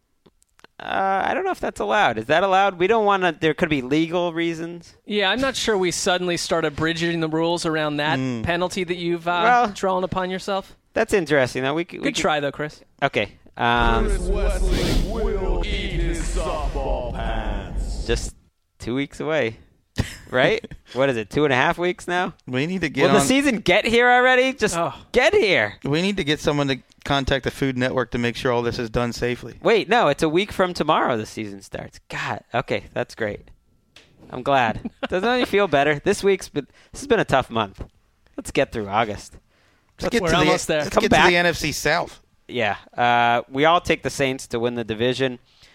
Uh, I don't know if that's allowed. Is that allowed? We don't want to. There could be legal reasons. Yeah, I'm not sure we suddenly start abridging the rules around that Mm. penalty that you've uh, Well- drawn upon yourself. That's interesting. Though we could. we Good could- try, though, Chris. Okay. Um, Wesley will eat his softball pants. just two weeks away, right? What is it? Two and a half weeks now. We need to get Will on. the season get here already? Just Oh. get here. we need to get someone to contact the Food Network to make sure all this is done safely. Wait, no, it's a week from tomorrow the season starts. God, okay, that's great. I'm glad. Doesn't you feel better? This week's been, this has been a tough month. Let's get through August. Let's get We're to almost the, there. Let's Come get back. to the N F C South. Yeah, uh, we all take the Saints to win the division.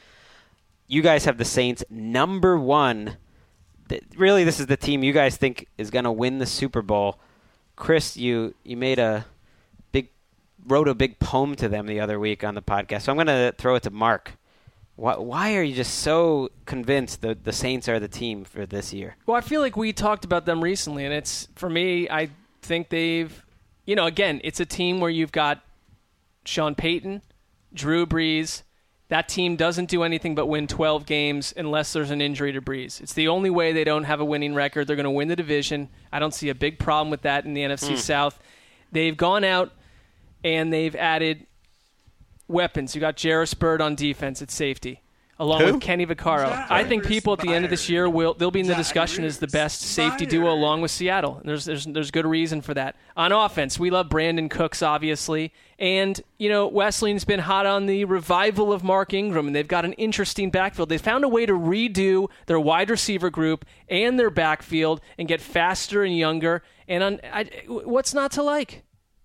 You guys have the Saints number one. Th- Really, this is the team you guys think is going to win the Super Bowl. Chris, you you made a big wrote a big poem to them the other week on the podcast. So I'm going to throw it to Mark. Why, why are you just so convinced that the Saints are the team for this year? Well, I feel like we talked about them recently, and it's for me. I think they've, you know, again, it's a team where you've got Sean Payton, Drew Brees. That team doesn't do anything but win twelve games unless there's an injury to Brees. It's the only way they don't have a winning record. They're going to win the division. I don't see a big problem with that in the N F C Mm. South. They've gone out and they've added weapons. You got Jarris Bird on defense at safety, along Who? with Kenny Vaccaro. I think people at the end of this year will they'll be in the discussion as the best safety duo along with Seattle. And there's there's there's good reason for that. On offense, we love Brandon Cooks, obviously. And, you know, Wesleyan's been hot on the revival of Mark Ingram, and they've got an interesting backfield. They found a way to redo their wide receiver group and their backfield and get faster and younger. And on, I, what's not to like?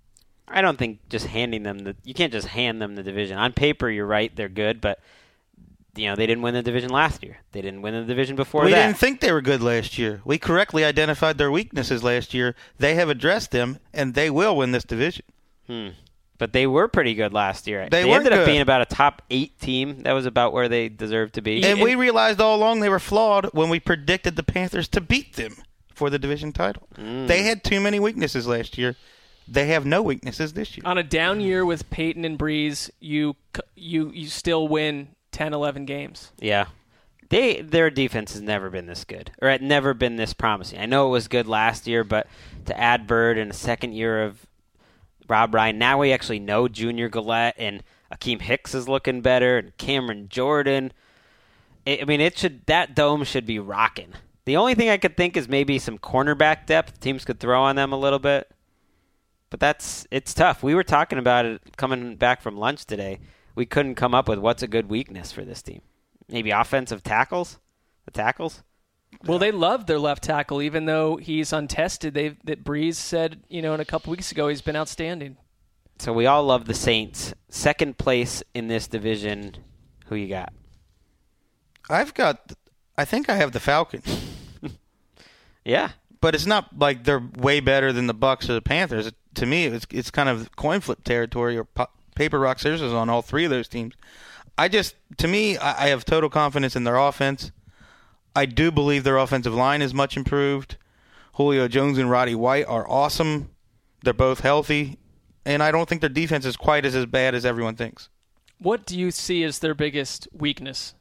I don't think just handing them the you can't just hand them the division. On paper, you're right, they're good, but you know, they didn't win the division last year. They didn't win the division before We that. didn't think they were good last year. We correctly identified their weaknesses last year. They have addressed them, and they will win this division. Hmm. But they were pretty good last year. They were ended up good. being about a top eight team. That was about where they deserved to be. And we realized all along they were flawed when we predicted the Panthers to beat them for the division title. Mm. They had too many weaknesses last year. They have no weaknesses this year. On a down year with Peyton and Breeze, you you you still win ten, eleven games. Yeah. They their defense has never been this good, or had never been this promising. I know it was good last year, but to add Bird in a second year of Rob Ryan, now we actually know Junior Gillette, and Akeem Hicks is looking better, and Cameron Jordan. I I mean, it should that dome should be rocking. The only thing I could think is maybe some cornerback depth. Teams could throw on them a little bit. But that's it's tough. We were talking about it coming back from lunch today. We couldn't come up with what's a good weakness for this team. Maybe offensive tackles? The tackles? Well, they love their left tackle, even though he's untested. They that Breeze said, you know, in a couple weeks ago, he's been outstanding. So we all love the Saints. Second place in this division. Who you got? I've got – I think I have the Falcons. Yeah. But it's not like they're way better than the Bucs or the Panthers. To me, it's it's kind of coin flip territory or po- paper, rock, scissors on all three of those teams. I just – to me, I, I have total confidence in their offense. I do believe their offensive line is much improved. Julio Jones and Roddy White are awesome. They're both healthy. And I don't think their defense is quite as, as bad as everyone thinks. What do you see as their biggest weakness?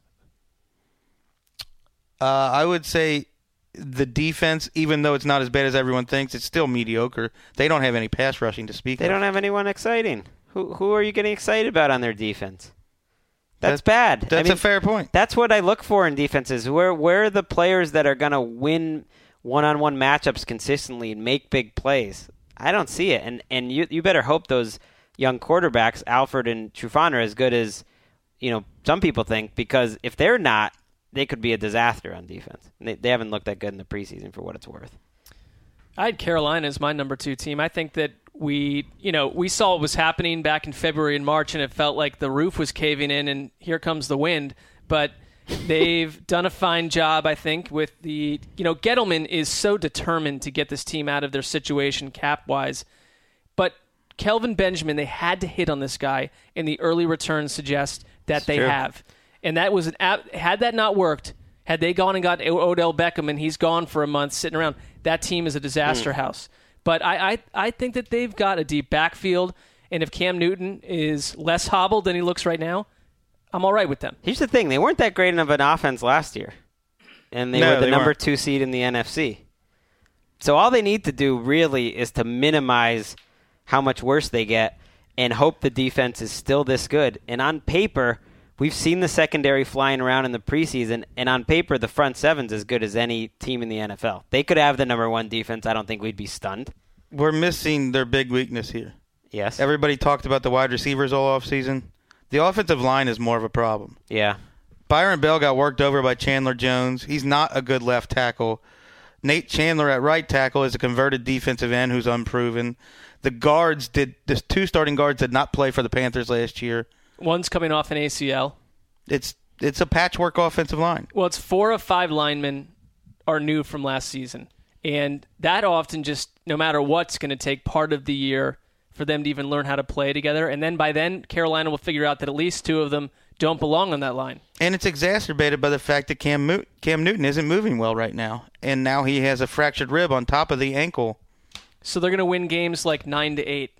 Uh, I would say the defense, even though it's not as bad as everyone thinks, it's still mediocre. They don't have any pass rushing to speak They of. don't have anyone exciting. Who who are you getting excited about on their defense? That's That- bad. That's I mean, a fair point. That's what I look for in defenses. Where where are the players that are going to win one-on-one matchups consistently and make big plays? I don't see it. And and you you better hope those young quarterbacks, Alfred and Trufant, are as good as, you know, some people think, because if they're not, they could be a disaster on defense. They, they haven't looked that good in the preseason, for what it's worth. I had Carolina as my number two team. I think that we, you know, we saw what was happening back in February and March, and it felt like the roof was caving in, and here comes the wind. But they've done a fine job, I think, with the, you know, Gettleman is so determined to get this team out of their situation cap-wise. But Kelvin Benjamin, they had to hit on this guy, and the early returns suggest that It's they true. have. And that was an ab- had that not worked, had they gone and got Odell Beckham and he's gone for a month sitting around, that team is a disaster house. But I, I I think that they've got a deep backfield, and if Cam Newton is less hobbled than he looks right now, I'm all right with them. Here's the thing. They weren't that great of an offense last year, and they No, were the they number weren't. two seed in the N F C. So all they need to do really is to minimize how much worse they get and hope the defense is still this good. And on paper, we've seen the secondary flying around in the preseason, and on paper, the front seven's as good as any team in the N F L. They could have the number one defense. I don't think we'd be stunned. We're missing their big weakness here. Yes. Everybody talked about the wide receivers all offseason. The offensive line is more of a problem. Yeah. Byron Bell got worked over by Chandler Jones. He's not a good left tackle. Nate Chandler at right tackle is a converted defensive end who's unproven. The guards did – the two starting guards did not play for the Panthers last year. One's coming off an A C L. It's it's a patchwork offensive line. Well, it's four of five linemen are new from last season. And that often just, no matter what's going to take part of the year for them to even learn how to play together. And then by then, Carolina will figure out that at least two of them don't belong on that line. And it's exacerbated by the fact that Cam, Mo- Cam Newton isn't moving well right now. And now he has a fractured rib on top of the ankle. So they're going to win games like nine to eight.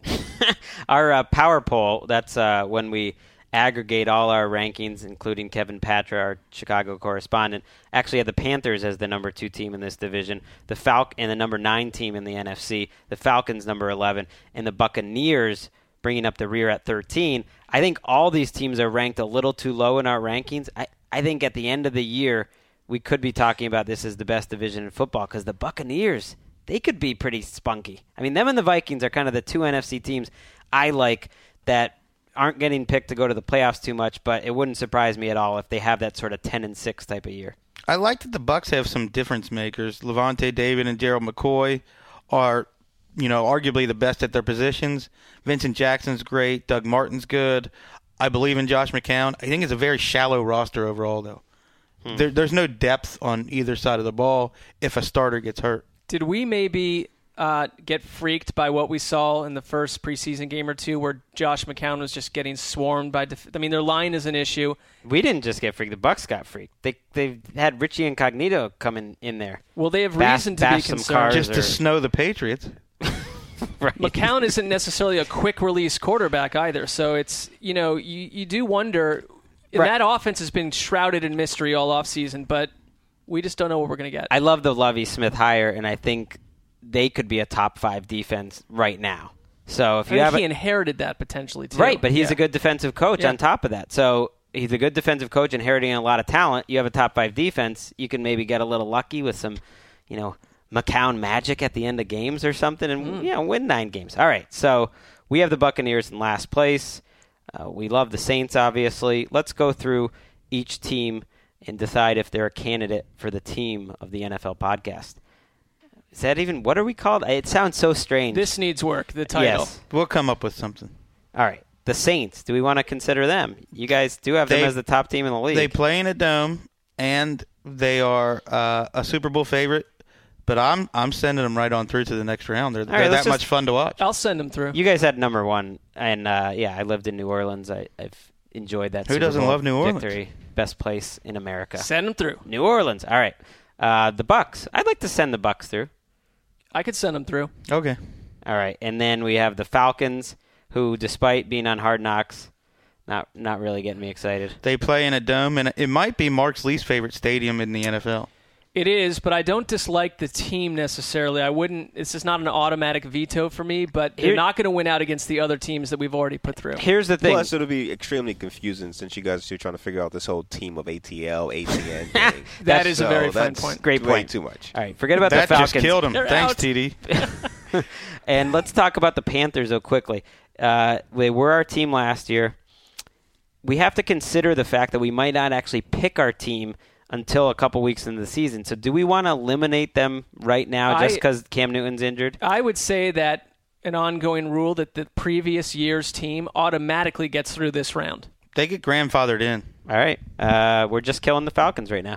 Our uh, power poll, that's uh, when we aggregate all our rankings, including Kevin Patra, our Chicago correspondent, actually had the Panthers as the number two team in this division, the Falcons and the number nine team in the N F C, the Falcons number eleven, and the Buccaneers bringing up the rear at thirteen. I think all these teams are ranked a little too low in our rankings. I, I think at the end of the year, we could be talking about this as the best division in football, because the Buccaneers, they could be pretty spunky. I mean, them and the Vikings are kind of the two N F C teams I like that aren't getting picked to go to the playoffs too much, but it wouldn't surprise me at all if they have that sort of ten and six type of year. I like that the Bucs have some difference makers. Levante David and Gerald McCoy are, you know, arguably the best at their positions. Vincent Jackson's great. Doug Martin's good. I believe in Josh McCown. I think it's a very shallow roster overall, though. Hmm. There, there's no depth on either side of the ball if a starter gets hurt. Did we maybe uh, get freaked by what we saw in the first preseason game or two where Josh McCown was just getting swarmed by def- – I mean, their line is an issue. We didn't just get freaked. The Bucs got freaked. They, they've had Richie Incognito coming in there. Well, they have Bash- reason to bash be some concerned. cars. Just or- to snow the Patriots. Right. McCown isn't necessarily a quick-release quarterback either. So it's – you know, you, you do wonder – Right. that offense has been shrouded in mystery all offseason, but we just don't know what we're going to get. I love the Lovie Smith hire, and I think they could be a top five defense right now. So if I you think have he a, inherited that potentially too. right, but he's Yeah. a good defensive coach Yeah. on top of that. So he's a good defensive coach, inheriting a lot of talent. You have a top five defense. You can maybe get a little lucky with some, you know, McCown magic at the end of games or something, and Mm. you know, win nine games. All right, so we have the Buccaneers in last place. Uh, we love the Saints, obviously. Let's go through each team and decide if they're a candidate for the team of the N F L podcast. Is that even, what are we called? It sounds so strange. This needs work, the title. Yes. We'll come up with something. All right. The Saints, do we want to consider them? You guys do have They- them as the top team in the league. They play in a dome, and they are uh, a Super Bowl favorite. But I'm I'm sending them right on through to the next round. They're, right, they're that just, much fun to watch. I'll send them through. You guys had number one, and uh, yeah, I lived in New Orleans. I, I've enjoyed that. Who Super doesn't Bowl love New Orleans? victory. Best place in America. Send them through. New Orleans. All right. Uh, the Bucks. I'd like to send the Bucks through. I could send them through. Okay. All right, and then we have the Falcons, who, despite being on Hard Knocks, not not really getting me excited. They play in a dome, and it might be Mark's least favorite stadium in the N F L. It is, but I don't dislike the team necessarily. I wouldn't. This is not an automatic veto for me, but they're Here- not going to win out against the other teams that we've already put through. Here's the thing. Plus, it'll be extremely confusing since you guys are still trying to figure out this whole team of A T L, A T N thing. That is a So very fine that's point. Great way point. too much. All right, forget about That the Falcons. just killed him. They're Thanks, out. T D. And let's talk about the Panthers real quickly. Uh, they were our team last year. We have to consider the fact that we might not actually pick our team until a couple weeks into the season. So do we want to eliminate them right now just I- because Cam Newton's injured? I would say that an ongoing rule that the previous year's team automatically gets through this round. They get grandfathered in. All right. Uh, we're just killing the Falcons right now.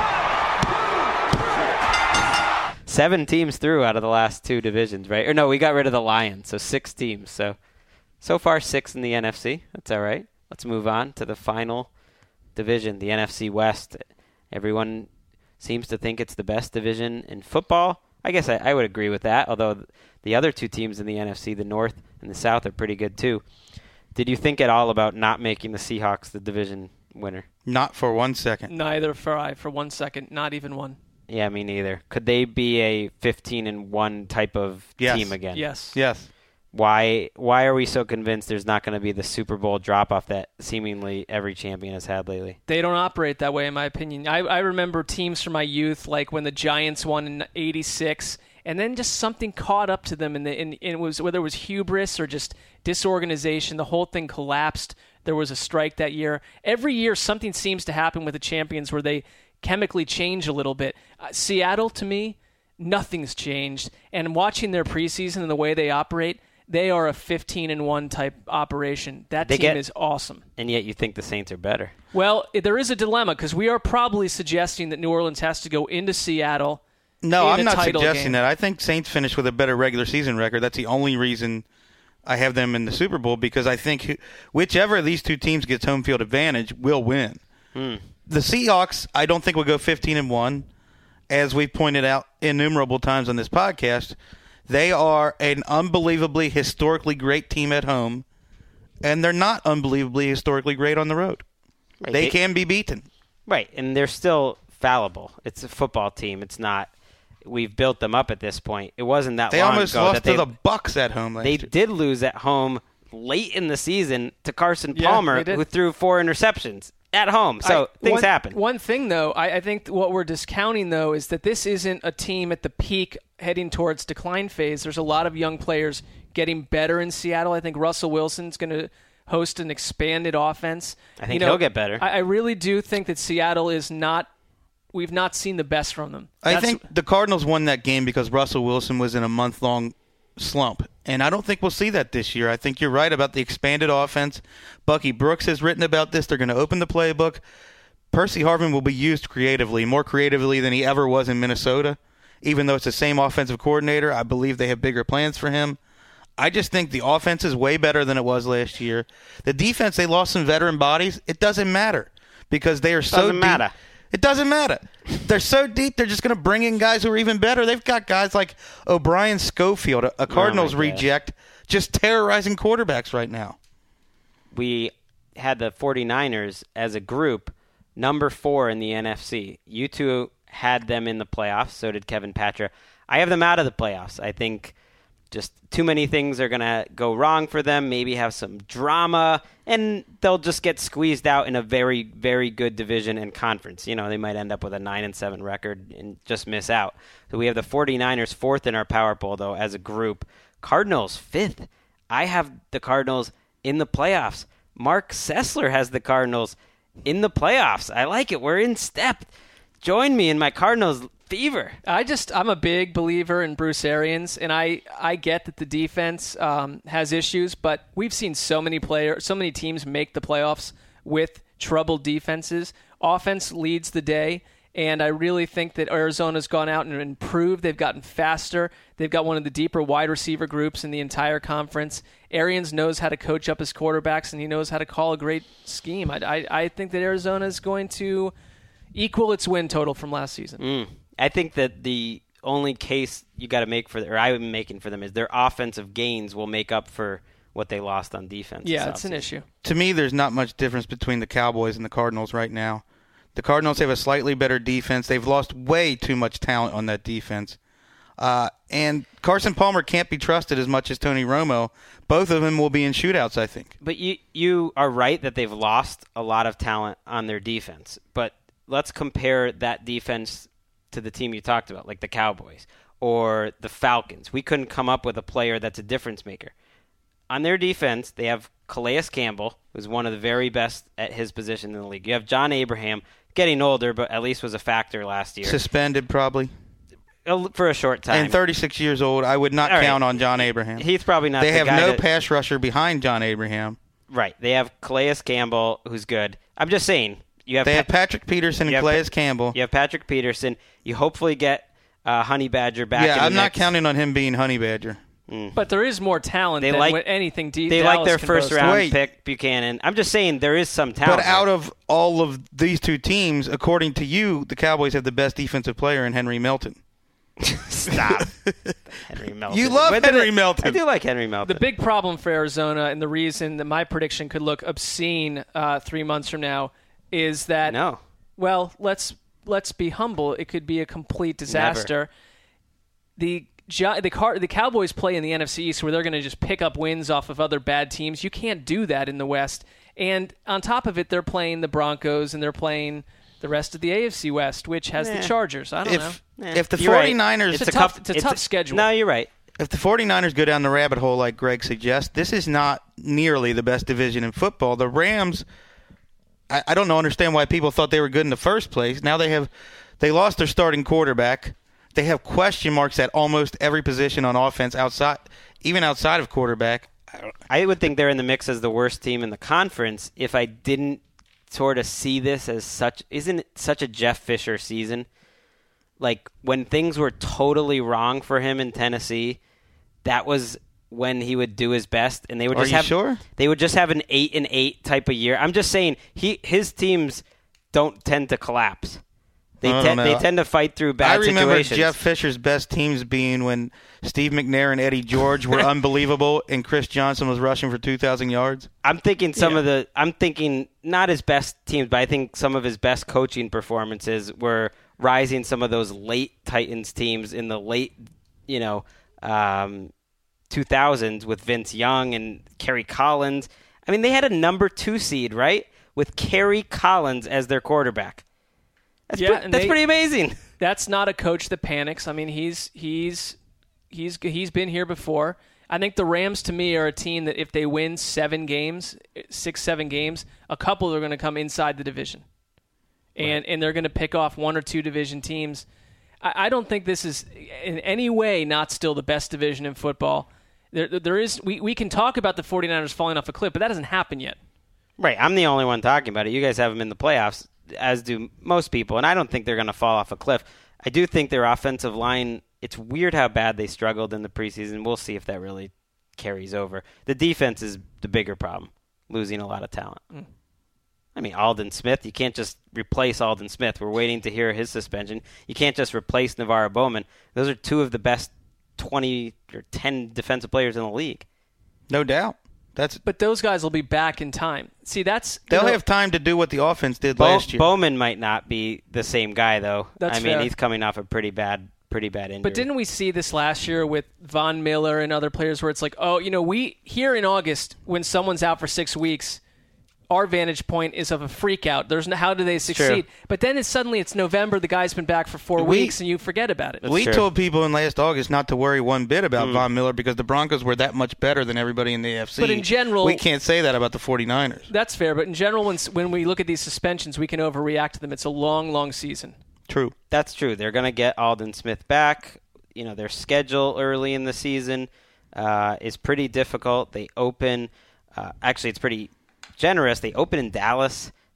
Seven teams through out of the last two divisions, right? Or no, we got rid of the Lions, so six teams. So, so far, six in the N F C. That's all right. Let's move on to the final division, the N F C West. Everyone seems to think it's the best division in football. I guess I, I would agree with that, although the other two teams in the N F C, the North and the South, are pretty good too. Did you think at all about not making the Seahawks the division winner? Not for one second. Neither for I for one second, not even one. Yeah, me neither. Could they be a fifteen and one type of Yes. team again? Yes. Yes. Why why are we so convinced there's not going to be the Super Bowl drop-off that seemingly every champion has had lately? They don't operate that way, in my opinion. I, I remember teams from my youth, like when the Giants won in eighty-six, and then just something caught up to them, and, the, and, and it was whether it was hubris or just disorganization, the whole thing collapsed. There was a strike that year. Every year, something seems to happen with the champions where they chemically change a little bit. Uh, Seattle, to me, nothing's changed. And watching their preseason and the way they operate, they are a fifteen and one type operation. That They team get- is awesome. And yet you think the Saints are better. Well, there is a dilemma because we are probably suggesting that New Orleans has to go into Seattle. No, in I'm a not title suggesting game. that. I think Saints finished with a better regular season record. That's the only reason I have them in the Super Bowl because I think who- whichever of these two teams gets home field advantage will win. Hmm. The Seahawks, I don't think will go fifteen and one, as we've pointed out innumerable times on this podcast. They are an unbelievably historically great team at home, and they're not unbelievably historically great on the road. Right. They can be beaten. Right, and they're still fallible. It's a football team. It's not – we've built them up at this point. It wasn't that They long almost ago lost that to they, the Bucks at home last they year. did lose at home late in the season to Carson Yeah, Palmer, they did. who threw four interceptions at home. So I- things one, happen. One thing, though, I, I think what we're discounting, though, is that this isn't a team at the peak heading towards decline phase. There's a lot of young players getting better in Seattle. I think Russell Wilson's going to host an expanded offense. I think You know, he'll get better. I, I really do think that Seattle is not – we've not seen the best from them. I That's- think the Cardinals won that game because Russell Wilson was in a month-long slump, and I don't think we'll see that this year. I think you're right about the expanded offense. Bucky Brooks has written about this. They're going to open the playbook. Percy Harvin will be used creatively, more creatively than he ever was in Minnesota. Even though it's the same offensive coordinator, I believe they have bigger plans for him. I just think the offense is way better than it was last year. The defense, they lost some veteran bodies. It doesn't matter because they are so Doesn't deep. matter. It doesn't matter. They're so deep, they're just going to bring in guys who are even better. They've got guys like O'Brien Schofield, a, a Cardinals gosh. reject, just terrorizing quarterbacks right now. We had the 49ers as a group number four in the N F C. You two had them in the playoffs. So did Kevin Patra. I have them out of the playoffs. I think just too many things are going to go wrong for them, maybe have some drama, and they'll just get squeezed out in a very, very good division and conference. You know, they might end up with a nine and seven record and just miss out. So we have the 49ers fourth in our power poll, though, as a group. Cardinals fifth. I have the Cardinals in the playoffs. Mark Sessler has the Cardinals in the playoffs. I like it. We're in step. Join me in my Cardinals fever. I just I'm a big believer in Bruce Arians, and I, I get that the defense um, has issues, but we've seen so many players, so many teams make the playoffs with troubled defenses offense leads the day. And I really think that Arizona's gone out and improved. They've gotten faster. They've got one of the deeper wide receiver groups in the entire conference. Arians knows how to coach up his quarterbacks, and he knows how to call a great scheme. I, I, I think that Arizona is going to equal its win total from last season. Mm. I think that the only case you got to make for, or I'm making for them, is their offensive gains will make up for what they lost on defense. Yeah, it's an issue. To me, there's not much difference between the Cowboys and the Cardinals right now. The Cardinals have a slightly better defense. They've lost way too much talent on that defense. Uh, and Carson Palmer can't be trusted as much as Tony Romo. Both of them will be in shootouts, I think. But you you are right that they've lost a lot of talent on their defense. But let's compare that defense to the team you talked about, like the Cowboys or the Falcons. We couldn't come up with a player that's a difference maker. On their defense, they have Calais Campbell, who's one of the very best at his position in the league. You have John Abraham, getting older, but at least was a factor last year. Suspended, probably. For a short time. And thirty-six years old, I would not All count right. on John Abraham. He's probably not They the have guy no that, pass rusher behind John Abraham. Right. They have Calais Campbell, who's good. I'm just saying. You have They pa- have Patrick Peterson and have Calais Pa- Campbell. You have Patrick Peterson. You hopefully get uh, Honey Badger back Yeah, in the I'm not mix. counting on him being Honey Badger. But there is more talent They than like- what anything D- They Dallas like their can first boast. round Wait. pick, Buchanan. I'm just saying there is some talent. But out of all of these two teams, according to you, the Cowboys have the best defensive player in Henry Melton. Stop. Henry Melton. You love When did Henry it- Melton. I do like Henry Melton. The big problem for Arizona, and the reason that my prediction could look obscene uh, three months from now, is that No. well, let's let's be humble. It could be a complete disaster. The Jo- the car the Cowboys play in the N F C East, where they're going to just pick up wins off of other bad teams. You can't do that in the West. And on top of it, they're playing the Broncos and they're playing the rest of the A F C West, which has Nah. the Chargers. I don't know. If Eh, if the you're right. 49ers It's a tough- it's a tough schedule. No, you're right. if the 49ers go down the rabbit hole like Greg suggests, this is not nearly the best division in football. The Rams, I, I don't know, understand why people thought they were good in the first place. Now they have they lost their starting quarterback. They have question marks at almost every position on offense, outside, even outside of quarterback. I would think they're in the mix as the worst team in the conference if I didn't sort of see this as such. Isn't it such a Jeff Fisher season? Like when things were totally wrong for him in Tennessee, that was when he would do his best, and they would Are just you have sure? they would just have an eight and eight type of year. I'm just saying he his teams don't tend to collapse. They I don't tend they know. tend to fight through bad I remember situations. Jeff Fisher's best teams being when Steve McNair and Eddie George were unbelievable, and Chris Johnson was rushing for two thousand yards. I'm thinking some Yeah. of the I'm thinking not his best teams, but I think some of his best coaching performances were rising some of those late Titans teams in the late, you know, um, two thousands with Vince Young and Kerry Collins. I mean, they had a number two seed, right, with Kerry Collins as their quarterback. That's, Yeah, pre- and that's they- pretty amazing. That's not a coach that panics. I mean, he's he's he's he's been here before. I think the Rams, to me, are a team that if they win seven games, six, seven games, a couple are going to come inside the division, and and they're going to pick off one or two division teams. I, I don't think this is in any way not still the best division in football. There there is we, we can talk about the 49ers falling off a cliff, but that hasn't happened yet. Right, I'm the only one talking about it. You guys have them in the playoffs, as do most people, and I don't think they're going to fall off a cliff. I do think their offensive line, it's weird how bad they struggled in the preseason. We'll see if that really carries over. The defense is the bigger problem, losing a lot of talent. Mm. I mean, Aldon Smith, you can't just replace Aldon Smith. We're waiting to hear his suspension. You can't just replace Navarro Bowman. Those are two of the best twenty or ten defensive players in the league. No doubt. That's But those guys will be back in time. See, that's you they'll know, have time to do what the offense did Bo- last year. Bowman might not be the same guy, though. That's I mean, fair. he's coming off a pretty bad, pretty bad injury. But didn't we see this last year with Von Miller and other players where it's like, oh, you know, we here in August when someone's out for six weeks, our vantage point is of a freak out. There's no, how do they succeed? But then it's suddenly it's November, the guy's been back for four We- weeks, and you forget about it. we true. told people in last August not to worry one bit about Mm. Von Miller because the Broncos were that much better than everybody in the A F C. But in general- we can't say that about the 49ers. That's fair, but in general, when when we look at these suspensions, we can overreact to them. It's a long, long season. True. That's true. They're going to get Aldon Smith back. You know, their schedule early in the season uh, is pretty difficult. They open, uh, actually, it's pretty generous. They open in Dallas,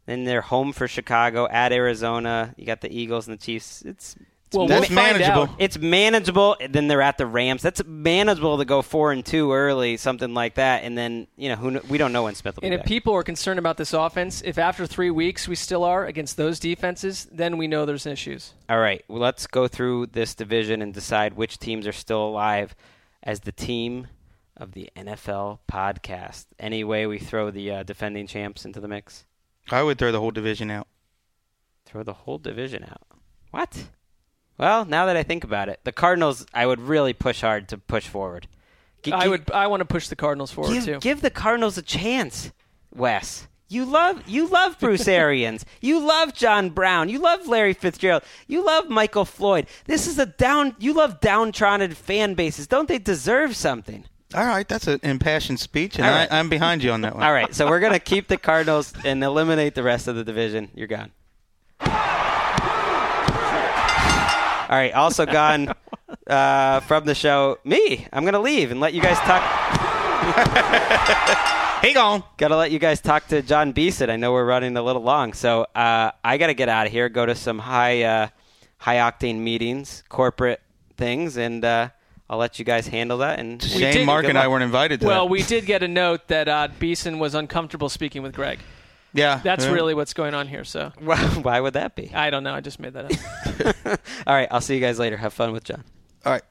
Then they're home for Chicago, at Arizona. You got the Eagles and the Chiefs. It's Well, That's we'll find manageable. out. It's manageable. Then they're at the Rams. That's manageable to go four and two early, something like that. And then you know who kn- we don't know when Smith will And be if back. people are concerned about this offense, if after three weeks we still are against those defenses, then we know there's issues. All right, well, let's go through this division and decide which teams are still alive as the team of the N F L podcast. Any way we throw the uh, defending champs into the mix? I would throw the whole division out. Throw the whole division out. What? Well, now that I think about it, the Cardinals, I would really push hard to push forward. G- I gi- would. I want to push the Cardinals forward give, too. give the Cardinals a chance, Wes. You love you love Bruce Arians. You love John Brown. You love Larry Fitzgerald. You love Michael Floyd. This is a down. You love downtrodden fan bases. Don't they deserve something? All right, that's an impassioned speech, and All right. I, I'm behind you on that one. All right, so we're gonna keep the Cardinals and eliminate the rest of the division. You're gone. All right, also gone uh, from the show, me. I'm going to leave and let you guys talk. Hey, gone. Got to let you guys talk to John Beeson. I know we're running a little long, so uh, I got to get out of here, go to some high, uh, high-octane meetings, corporate things, and uh, I'll let you guys handle that. And Shane, did- Mark, Good and I luck. weren't invited to Well, that. we did get a note that uh, Beeson was uncomfortable speaking with Greg. yeah, That's yeah. really what's going on here. So why would that be? I don't know. I just made that up. All right, I'll see you guys later. Have fun with John. All right.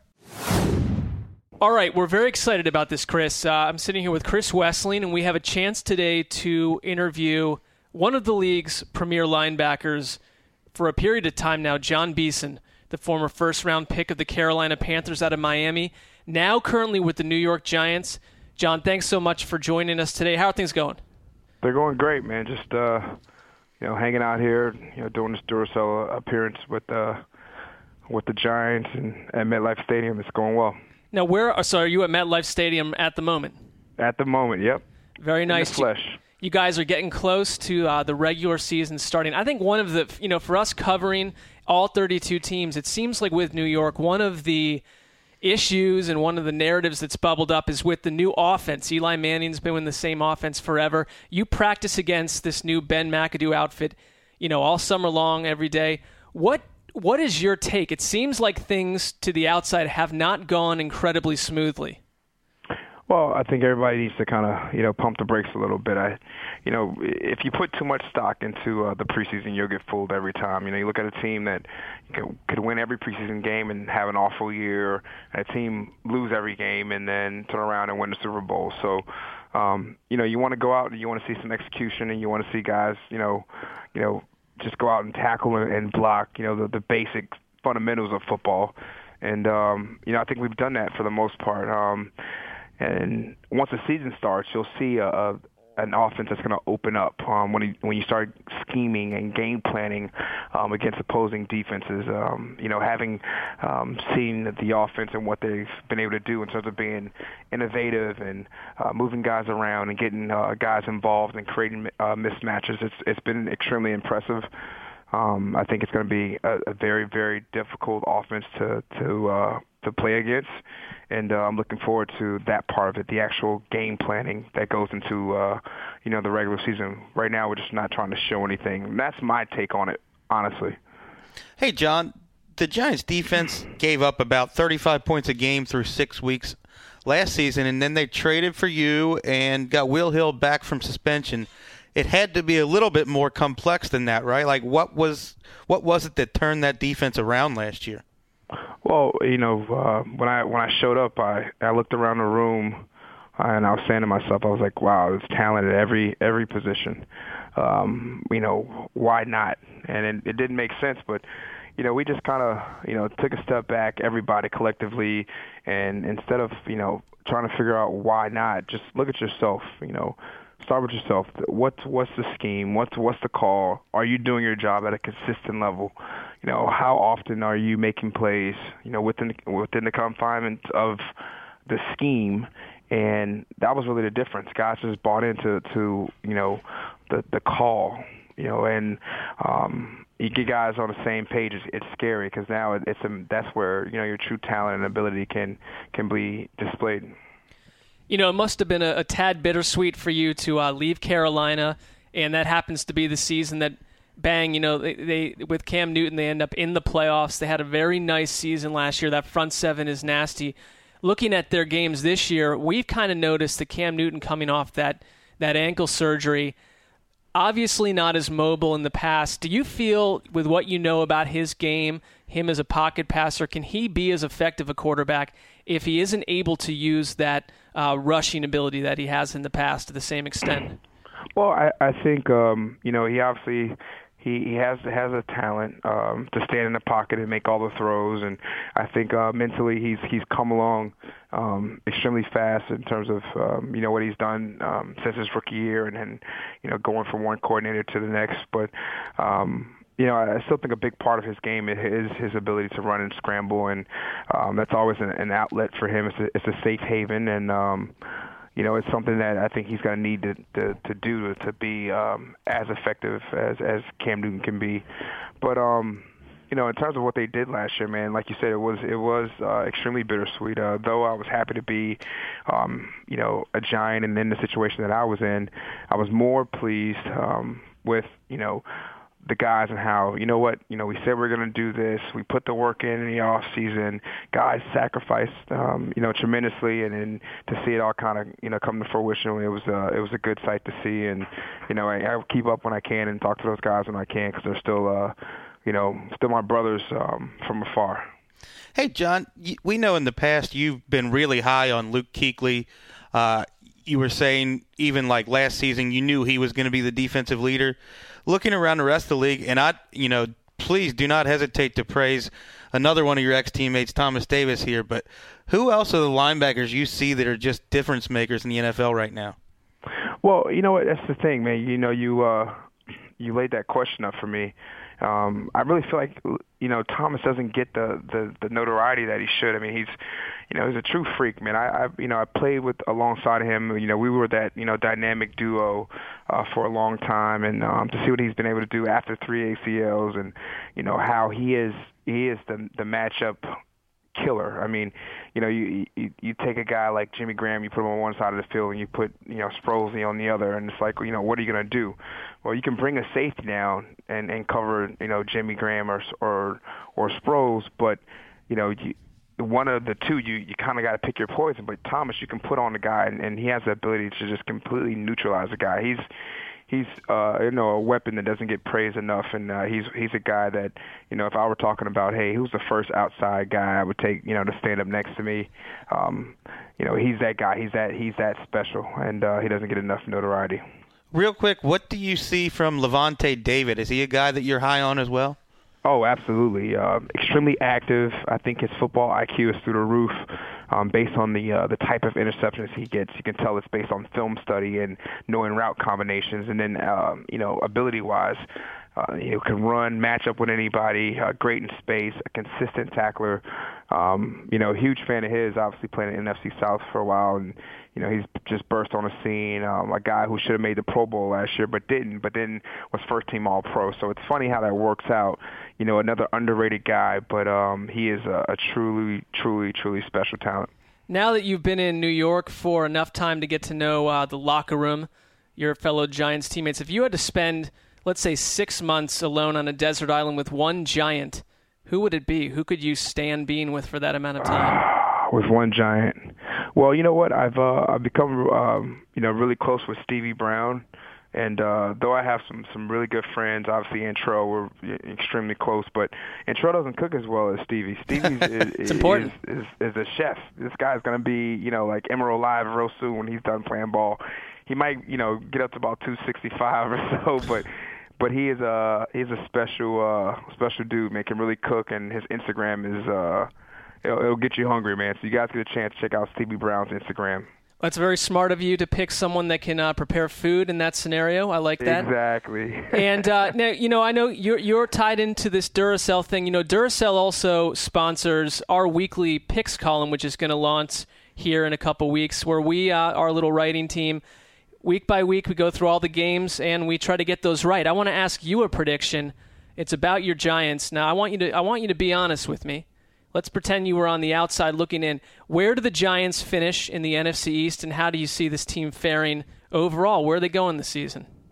All right, we're very excited about this, Chris. Uh, I'm sitting here with Chris Wessling, and we have a chance today to interview one of the league's premier linebackers for a period of time now, John Beeson, the former first-round pick of the Carolina Panthers out of Miami, now currently with the New York Giants. John, thanks so much for joining us today. How are things going? They're going great, man. Just uh, you know, hanging out here, you know, doing this Duracell appearance with uh, with the Giants and at MetLife Stadium. It's going well. Now, where? So, are you at MetLife Stadium at the moment? At the moment, yep. Very In the nice. flesh. You guys are getting close to uh, the regular season starting. I think one of the, you know, for us covering all thirty-two teams, it seems like with New York, one of the issues and one of the narratives that's bubbled up is with the new offense. Eli Manning's been in the same offense forever. You practice against this new Ben McAdoo outfit, you know, all summer long, every day. What What is your take? It seems like things to the outside have not gone incredibly smoothly. Well, I think everybody needs to kind of, you know, pump the brakes a little bit. I, you know, if you put too much stock into uh, the preseason, you'll get fooled every time. You know, you look at a team that could, could win every preseason game and have an awful year, and a team lose every game and then turn around and win the Super Bowl. So, um, you know, you want to go out and you want to see some execution, and you want to see guys, you know, you know, just go out and tackle and, and block, you know, the, the basic fundamentals of football. And, um, you know, I think we've done that for the most part. Um, And once the season starts, you'll see a, a an offense that's going to open up um, when you, when you start scheming and game planning um, against opposing defenses. Um, you know, having um, seen the offense and what they've been able to do in terms of being innovative and uh, moving guys around and getting uh, guys involved and creating uh, mismatches, it's it's been extremely impressive. Um, I think it's going to be a, a very, very difficult offense to to uh, to play against, and uh, I'm looking forward to that part of it, the actual game planning that goes into uh, you know the regular season. Right now, we're just not trying to show anything. And that's my take on it, honestly. Hey, John, the Giants' defense gave up about thirty-five points a game through six weeks last season, and then they traded for you and got Will Hill back from suspension. It had to be a little bit more complex than that, right? Like, what was what was it that turned that defense around last year? Well, you know, uh, when I when I showed up, I, I looked around the room, uh, and I was saying to myself, I was like, wow, there's talent at every every position. Um, you know, why not? And it, it didn't make sense, but you know, we just kind of you know took a step back, everybody collectively, and instead of you know trying to figure out why not, just look at yourself. You know. Start with yourself. What's what's the scheme? What's what's the call? Are you doing your job at a consistent level? You know, how often are you making plays? You know, within within the confinement of the scheme, and that was really the difference. Guys just bought into to you know the the call. You know, and um, you get guys on the same page. It's, it's scary because now it, it's a, that's where you know your true talent and ability can can be displayed. You know, it must have been a, a tad bittersweet for you to uh, leave Carolina and that happens to be the season that, bang, you know, they, they with Cam Newton, they end up in the playoffs. They had a very nice season last year. That front seven is nasty. Looking at their games this year, we've kind of noticed that Cam Newton coming off that, that ankle surgery, obviously not as mobile in the past. Do you feel, with what you know about his game, him as a pocket passer, can he be as effective a quarterback if he isn't able to use that uh, rushing ability that he has in the past to the same extent? Well, I, I think, um, you know, he obviously he, he has has a talent um, to stand in the pocket and make all the throws, and I think uh, mentally he's he's come along um, extremely fast in terms of um, you know what he's done um, since his rookie year, and, and you know going from one coordinator to the next. But um, you know, I still think a big part of his game is his ability to run and scramble, and um, that's always an, an outlet for him. It's a, it's a safe haven, and um, you know, it's something that I think he's going to need to, to, to do to, to be um, as effective as, as Cam Newton can be. But, um, you know, in terms of what they did last year, man, like you said, it was it was uh, extremely bittersweet. Uh, though I was happy to be, um, you know, a Giant and in the situation that I was in, I was more pleased um, with, you know, the guys and how, you know what, you know, we said we we're going to do this. We put the work in in the off season. Guys sacrificed, um, you know, tremendously, and then to see it all kind of, you know, come to fruition, it was uh, it was a good sight to see. And you know, I, I keep up when I can and talk to those guys when I can because they're still, uh, you know, still my brothers um, from afar. Hey, John, we know in the past you've been really high on Luke Kuechly. Uh, you were saying even like last season you knew he was going to be the defensive leader. Looking around the rest of the league, and I, you know, please do not hesitate to praise another one of your ex-teammates, Thomas Davis here, but who else are the linebackers you see that are just difference makers in the N F L right now? Well, you know what, that's the thing, man. You know, you uh, you laid that question up for me. Um, I really feel like, you know, Thomas doesn't get the, the, the notoriety that he should. I mean, he's, you know, he's a true freak, man. I, I you know, I played with alongside him. You know, we were that, you know, dynamic duo uh, for a long time, and um, to see what he's been able to do after three A C Ls, and you know how he is, he is the the matchup killer. I mean, you know, you, you you take a guy like Jimmy Graham, you put him on one side of the field, and you put, you know, Sproles on the other, and it's like, you know, what are you going to do? Well, you can bring a safety down and, and cover, you know, Jimmy Graham or or or Sproles, but you know, you, one of the two, you, you kind of got to pick your poison. But Thomas, you can put on the guy, and, and he has the ability to just completely neutralize the guy. He's he's uh, you know, a weapon that doesn't get praised enough, and uh, he's he's a guy that, you know, if I were talking about, hey, who's the first outside guy I would take, you know, to stand up next to me, um, you know, he's that guy. He's that he's that special, and uh, he doesn't get enough notoriety. Real quick, what do you see from Levante David? Is he a guy that you're high on as well? Oh, absolutely. Uh, extremely active. I think his football I Q is through the roof. Um, based on the uh, the type of interceptions he gets, you can tell it's based on film study and knowing route combinations, and then um, you know, ability-wise, uh, you know, can run, match up with anybody, uh, great in space, a consistent tackler. Um, you know, huge fan of his. Obviously, playing in N F C South for a while, and you know, he's just burst on the scene. Um, a guy who should have made the Pro Bowl last year, but didn't. But then was first team All Pro. So it's funny how that works out. You know, another underrated guy, but um, he is a, a truly, truly, truly special talent. Now that you've been in New York for enough time to get to know uh, the locker room, your fellow Giants teammates, if you had to spend, let's say, six months alone on a desert island with one Giant, who would it be? Who could you stand being with for that amount of time? With one Giant. Well, you know what? I've uh, I've become um, you know, really close with Stevie Brown. And uh, though I have some, some really good friends, obviously Antrell, we're extremely close, but Antrell doesn't cook as well as Stevie. Stevie is, it's important. Is, is, is a chef. This guy's going to be, you know, like Emerald Live real soon when he's done playing ball. He might, you know, get up to about two sixty-five or so, but but he is a he's a special uh, special dude, man. Can really cook, and his Instagram is uh, it'll, it'll get you hungry, man. So you guys get a chance to check out Stevie Brown's Instagram. That's very smart of you to pick someone that can uh, prepare food in that scenario. I like that. Exactly. And uh, now, you know, I know you're you're tied into this Duracell thing. You know, Duracell also sponsors our weekly picks column, which is going to launch here in a couple weeks, where we, uh, our little writing team, week by week, we go through all the games and we try to get those right. I want to ask you a prediction. It's about your Giants. Now, I want you to I want you to be honest with me. Let's pretend you were on the outside looking in. Where do the Giants finish in the N F C East, and how do you see this team faring overall? Where are they going this season?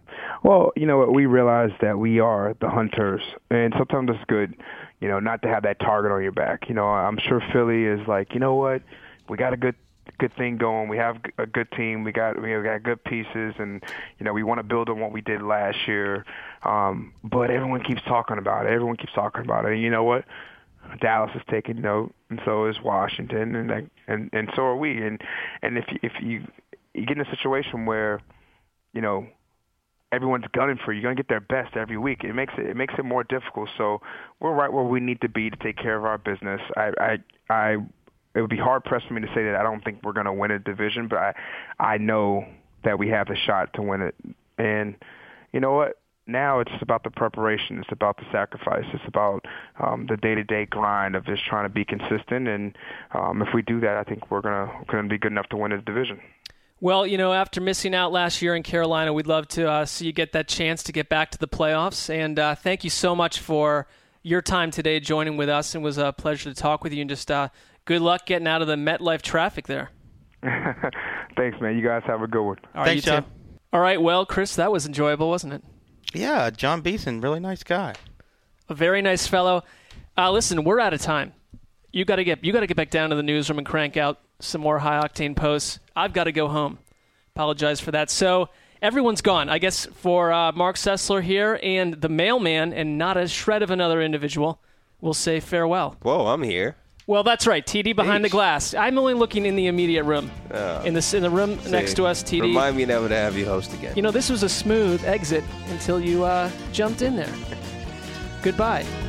Well, you know, we realize that we are the hunters, and sometimes it's good, you know, not to have that target on your back. You know, I'm sure Philly is like, you know what, we got a good good thing going. We have a good team. We got we got good pieces, and you know, we want to build on what we did last year. Um, but everyone keeps talking about it. Everyone keeps talking about it. And you know what? Dallas is taking note, and so is Washington, and and and so are we. And and if if you you get in a situation where, you know, everyone's gunning for you, you're gonna get their best every week. It makes it it makes it more difficult. So we're right where we need to be to take care of our business. I I I it would be hard pressed for me to say that I don't think we're gonna win a division, but I I know that we have the shot to win it. And you know what? Now it's about the preparation. It's about the sacrifice. It's about um, the day-to-day grind of just trying to be consistent. And um, if we do that, I think we're gonna gonna be good enough to win the division. Well, you know, after missing out last year in Carolina, we'd love to uh, see you get that chance to get back to the playoffs. And uh, thank you so much for your time today joining with us. It was a pleasure to talk with you. And just uh, good luck getting out of the MetLife traffic there. Thanks, man. You guys have a good one. All right, Thanks, you too. John. All right, well, Chris, that was enjoyable, wasn't it? Yeah, John Beeson, really nice guy. A very nice fellow. Uh, listen, we're out of time. You got to get you got to get back down to the newsroom and crank out some more high octane posts. I've got to go home. Apologize for that. So everyone's gone. I guess for uh, Mark Sessler here and the mailman, and not a shred of another individual, we'll say farewell. Whoa, I'm here. Well, that's right. T D behind H. the glass. I'm only looking in the immediate room. Oh. In the in the room Say, next to us, T D. Remind me never to have you host again. You know, this was a smooth exit until you uh, jumped in there. Goodbye.